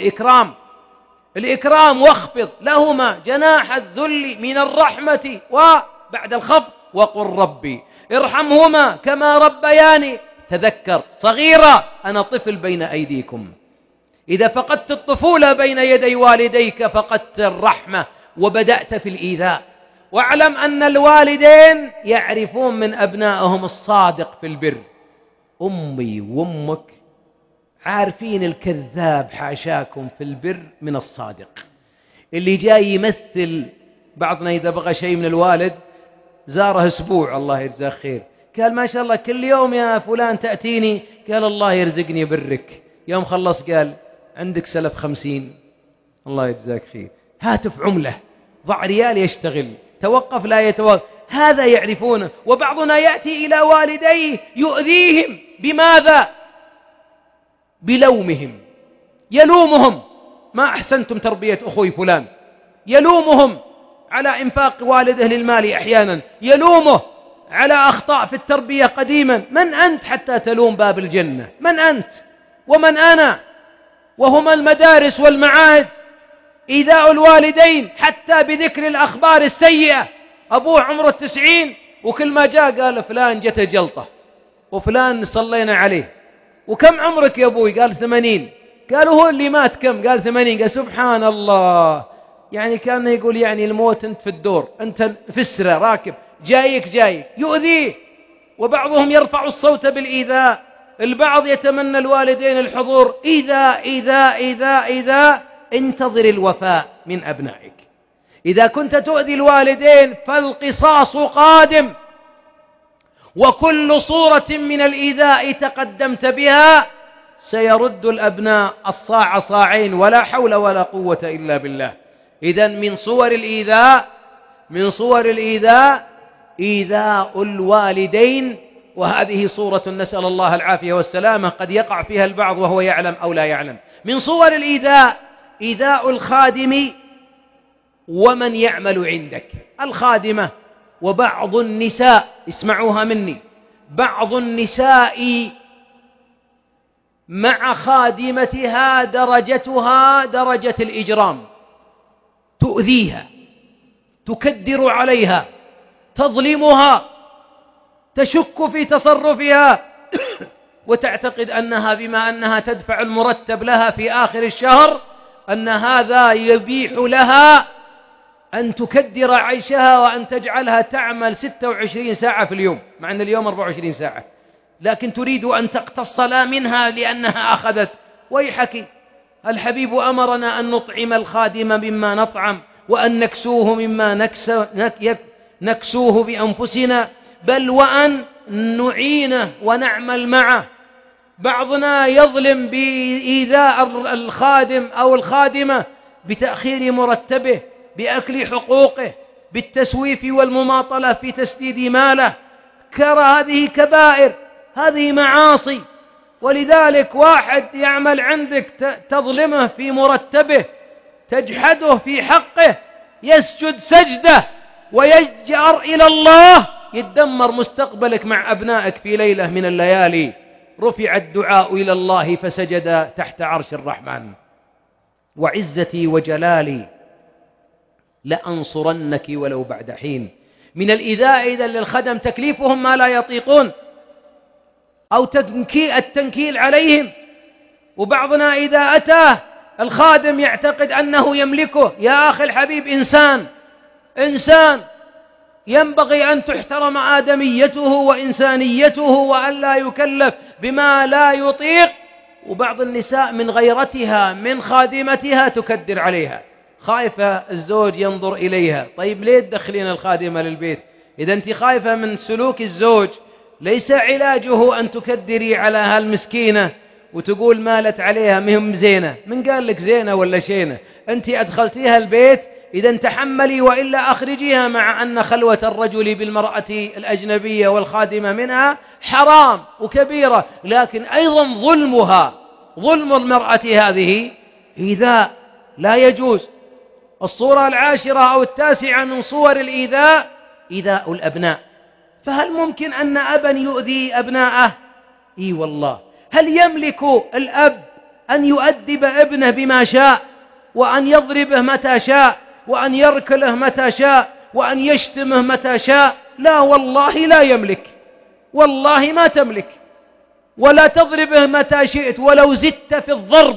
الإكرام واخفض لهما جناح الذل من الرحمة وبعد الخفض وقل ربي ارحمهما كما ربياني. تذكر صغيرة أنا طفل بين أيديكم. إذا فقدت الطفولة بين يدي والديك فقدت الرحمة وبدأت في الإيذاء. واعلم أن الوالدين يعرفون من أبنائهم الصادق في البر. أمي وأمك عارفين الكذاب حاشاكم في البر من الصادق. اللي جاي يمثل، بعضنا إذا بغى شيء من الوالد زاره أسبوع الله يجزاه خير، قال ما شاء الله كل يوم يا فلان تأتيني، قال الله يرزقني برك. يوم خلص قال عندك سلف 50 الله يجزاك خير، هاتف عملة، ضع ريال يشتغل، توقف لا يتوقف. هذا يعرفونه. وبعضنا يأتي إلى والديه يؤذيهم. بماذا؟ بلومهم، يلومهم ما أحسنتم تربية أخوي فلان، يلومهم على إنفاق والده للمال أحيانا، يلومه على أخطاء في التربية قديما. من أنت حتى تلوم باب الجنة؟ من أنت ومن أنا؟ وهما المدارس والمعاهد. إيذاء الوالدين حتى بذكر الأخبار السيئة. أبوه عمره 90 وكل ما جاء قال فلان جت جلطة وفلان صلينا عليه. وكم عمرك يا أبوي؟ قال 80. قالوا هو اللي مات كم؟ قال 80. قال سبحان الله، يعني كان يقول يعني الموت أنت في الدور، أنت في السرة راكب، جايك يؤذيه. وبعضهم يرفع الصوت بالإيذاء. البعض يتمنى الوالدين الحضور. إذا انتظر الوفاء من أبنائك. إذا كنت تؤذي الوالدين فالقصاص قادم، وكل صورة من الإيذاء تقدمت بها سيرد الأبناء الصاع صاعين، ولا حول ولا قوة إلا بالله. إذن من صور الإيذاء إيذاء الوالدين، وهذه صورة نسأل الله العافية والسلامة قد يقع فيها البعض وهو يعلم أو لا يعلم. من صور الإيذاء إيذاء الخادم ومن يعمل عندك. الخادمة وبعض النساء، اسمعوها مني، بعض النساء مع خادمتها درجتها درجة الإجرام، تؤذيها، تكدر عليها، تظلمها، تشك في تصرفها وتعتقد أنها بما أنها تدفع المرتب لها في آخر الشهر أن هذا يبيح لها أن تكدر عيشها وأن تجعلها تعمل 26 ساعة في اليوم، مع أن اليوم 24 ساعة، لكن تريد أن تقتص لا منها لأنها أخذت. ويحكي الحبيب أمرنا أن نطعم الخادم مما نطعم، وأن نكسوه مما نكسوه بأنفسنا، بل وأن نعينه ونعمل معه. بعضنا يظلم بإيذاء الخادم أو الخادمة بتأخير مرتبه، بأكل حقوقه، بالتسويف والمماطلة في تسديد ماله. هذه كبائر، هذه معاصي. ولذلك واحد يعمل عندك تظلمه في مرتبه، تجحده في حقه، يسجد سجدة ويجأر إلى الله، يتدمر مستقبلك مع أبنائك في ليلة من الليالي. رفع الدعاء إلى الله فسجد تحت عرش الرحمن. وعزتي وجلالي لأنصرنك ولو بعد حين. من الإيذاء إذا للخدم تكليفهم ما لا يطيقون أو التنكيل عليهم. وبعضنا إذا أتاه الخادم يعتقد أنه يملكه. يا أخي الحبيب، إنسان ينبغي أن تحترم آدميته وإنسانيته وأن لا يكلف بما لا يطيق. وبعض النساء من غيرتها من خادمتها تكدر عليها، خايفة الزوج ينظر إليها. طيب ليه تدخلين الخادمة للبيت؟ إذا أنت خايفة من سلوك الزوج، ليس علاجه أن تكدري على هالمسكينة وتقول مالت عليها مهم زينة. من قال لك زينة ولا شينة؟ أنت أدخلتيها البيت، إذا تحملي وإلا أخرجيها. مع أن خلوة الرجل بالمرأة الأجنبية والخادمة منها حرام وكبيرة، لكن أيضا ظلم المرأة هذه إيذاء لا يجوز. الصورة 10 أو 9 من صور الإيذاء إيذاء الأبناء. فهل ممكن أن أبا يؤذي أبناءه؟ إي والله. هل يملك الأب أن يؤدب ابنه بما شاء، وأن يضربه متى شاء، وأن يركله متى شاء، وأن يشتمه متى شاء؟ لا والله لا يملك، والله ما تملك. ولا تضربه متى شئت ولو زدت في الضرب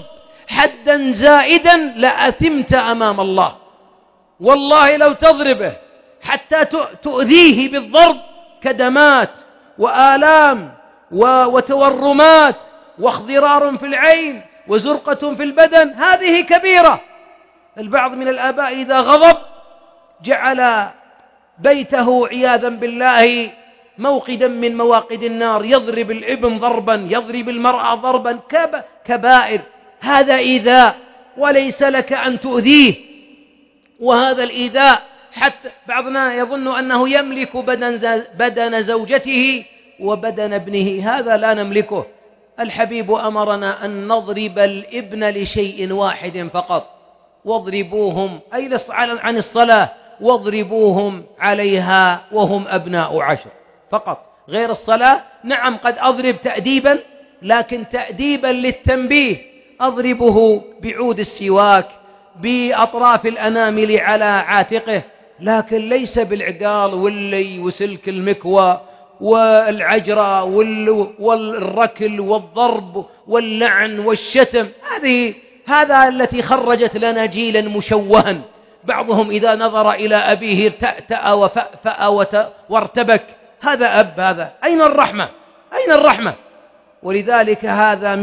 حدا زائدا لأثمت أمام الله. والله لو تضربه حتى تؤذيه بالضرب كدمات وآلام وتورمات واخضرار في العين وزرقة في البدن، هذه كبيرة. البعض من الآباء إذا غضب جعل بيته عياذا بالله موقدا من مواقد النار، يضرب الابن ضربا، يضرب المرأة ضربا، كبائر. هذا إيذاء وليس لك أن تؤذيه. وهذا الإيذاء حتى بعضنا يظن أنه يملك بدن زوجته وبدن ابنه، هذا لا نملكه. الحبيب أمرنا أن نضرب الابن لشيء واحد فقط، واضربوهم أي عن الصلاة، واضربوهم عليها وهم أبناء 10 فقط. غير الصلاة نعم قد أضرب تأديبا، لكن تأديبا للتنبيه، أضربه بعود السواك، بأطراف الأنامل على عاتقه، لكن ليس بالعقال واللي وسلك المكوى والعجرة والركل والضرب واللعن والشتم. هذا التي خرجت لنا جيلا مشوها. بعضهم إذا نظر إلى أبيه ارتأتأ وفأفأ وارتبك. هذا أب، هذا أين الرحمة؟ أين الرحمة؟ ولذلك هذا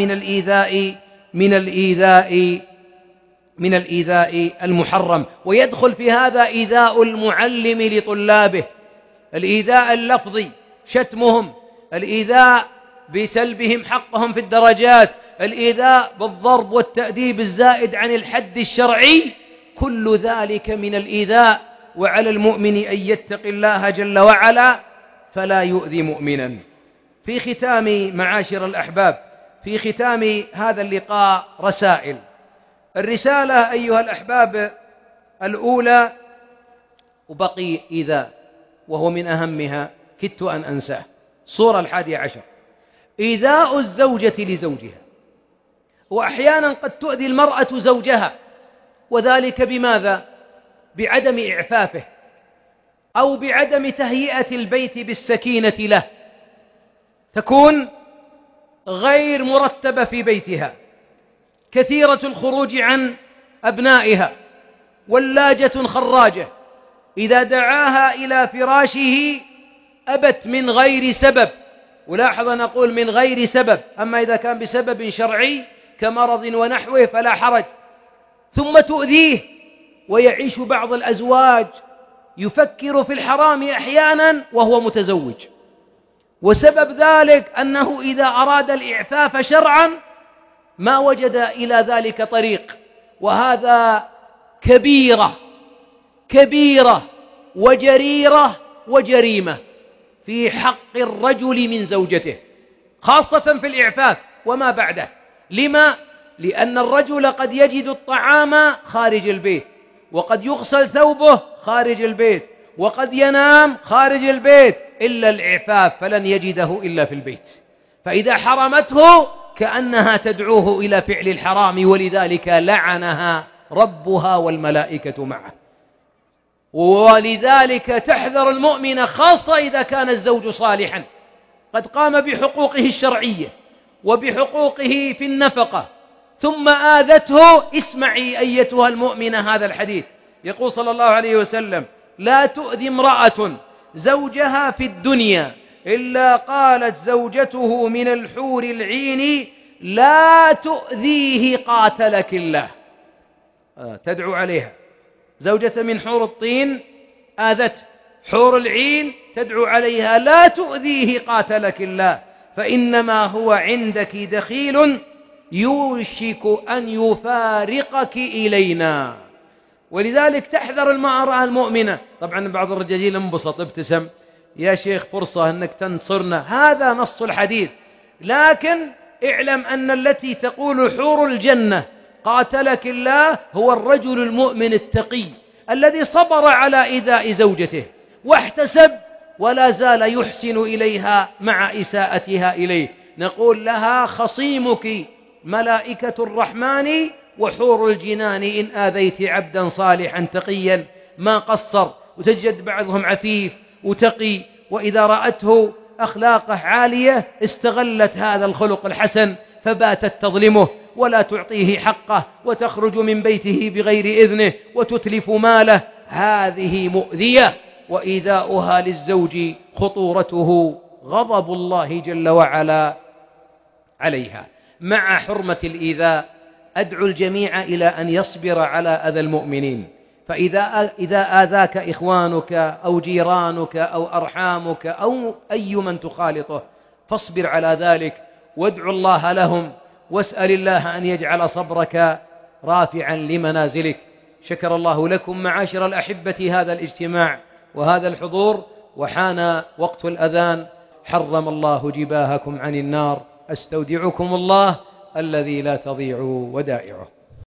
من الإيذاء المحرم. ويدخل في هذا إيذاء المعلم لطلابه، الإيذاء اللفظي، شتمهم، الإيذاء بسلبهم حقهم في الدرجات، الإيذاء بالضرب والتأديب الزائد عن الحد الشرعي، كل ذلك من الإيذاء. وعلى المؤمن أن يتق الله جل وعلا فلا يؤذي مؤمنا. في ختام معاشر الأحباب، في ختام هذا اللقاء رسائل. الرسالة أيها الأحباب الأولى، وبقي إيذاء وهو من أهمها، كدت أن أنساه، صورة 11، إيذاء الزوجة لزوجها. وأحيانا قد تؤذي المرأة زوجها، وذلك بماذا؟ بعدم إعفافه أو بعدم تهيئة البيت بالسكينة له، تكون غير مرتبة في بيتها، كثيرة الخروج عن أبنائها، ولاجة خراجة، إذا دعاها إلى فراشه أبت من غير سبب. ولاحظ أن أقول من غير سبب، أما إذا كان بسبب شرعي كمرض ونحوه فلا حرج. ثم تؤذيه. ويعيش بعض الأزواج يفكر في الحرام أحيانا وهو متزوج، وسبب ذلك أنه إذا أراد الإعفاف شرعا ما وجد إلى ذلك طريق. وهذا كبيرة وجريرة وجريمة في حق الرجل من زوجته، خاصة في الإعفاف وما بعده. لما؟ لأن الرجل قد يجد الطعام خارج البيت، وقد يغسل ثوبه خارج البيت، وقد ينام خارج البيت، إلا الإعفاف فلن يجده إلا في البيت. فإذا حرمته كأنها تدعوه إلى فعل الحرام، ولذلك لعنها ربها والملائكة معه. ولذلك تحذر المؤمن، خاصة إذا كان الزوج صالحا قد قام بحقوقه الشرعية وبحقوقه في النفقة، ثم آذته. اسمعي أيتها المؤمنة هذا الحديث، يقول صلى الله عليه وسلم: لا تؤذي امرأة زوجها في الدنيا إلا قالت زوجته من الحور العين لا تؤذيه قاتلك الله. تدعو عليها زوجة من حور الطين، آذت حور العين تدعو عليها لا تؤذيه قاتلك الله، فإنما هو عندك دخيل يوشك أن يفارقك إلينا. ولذلك تحذر المرأة المؤمنة. طبعا بعض الرجال انبسط ابتسم: يا شيخ فرصة أنك تنصرنا، هذا نص الحديث. لكن اعلم أن التي تقول حور الجنة قاتلك الله هو الرجل المؤمن التقي الذي صبر على إيذاء زوجته واحتسب ولا زال يحسن إليها مع إساءتها إليه. نقول لها: خصيمك ملائكة الرحمن وحور الجنان إن آذيت عبدا صالحا تقيا ما قصر. وتجد بعضهم عفيف وتقي، وإذا رأته أخلاقه عالية استغلت هذا الخلق الحسن فباتت تظلمه. ولا تعطيه حقه وتخرج من بيته بغير إذنه وتتلف ماله، هذه مؤذية، وإيذاؤها للزوج خطورته غضب الله جل وعلا عليها. مع حرمة الإيذاء أدعو الجميع إلى أن يصبر على أذى المؤمنين، فإذا آذاك إخوانك أو جيرانك أو أرحامك أو أي من تخالطه فاصبر على ذلك وادعو الله لهم، واسأل الله أن يجعل صبرك رافعا لمنازلك. شكر الله لكم معاشر الأحبة هذا الاجتماع وهذا الحضور، وحان وقت الأذان. حرم الله جباهكم عن النار. أستودعكم الله الذي لا تضيع ودائعه.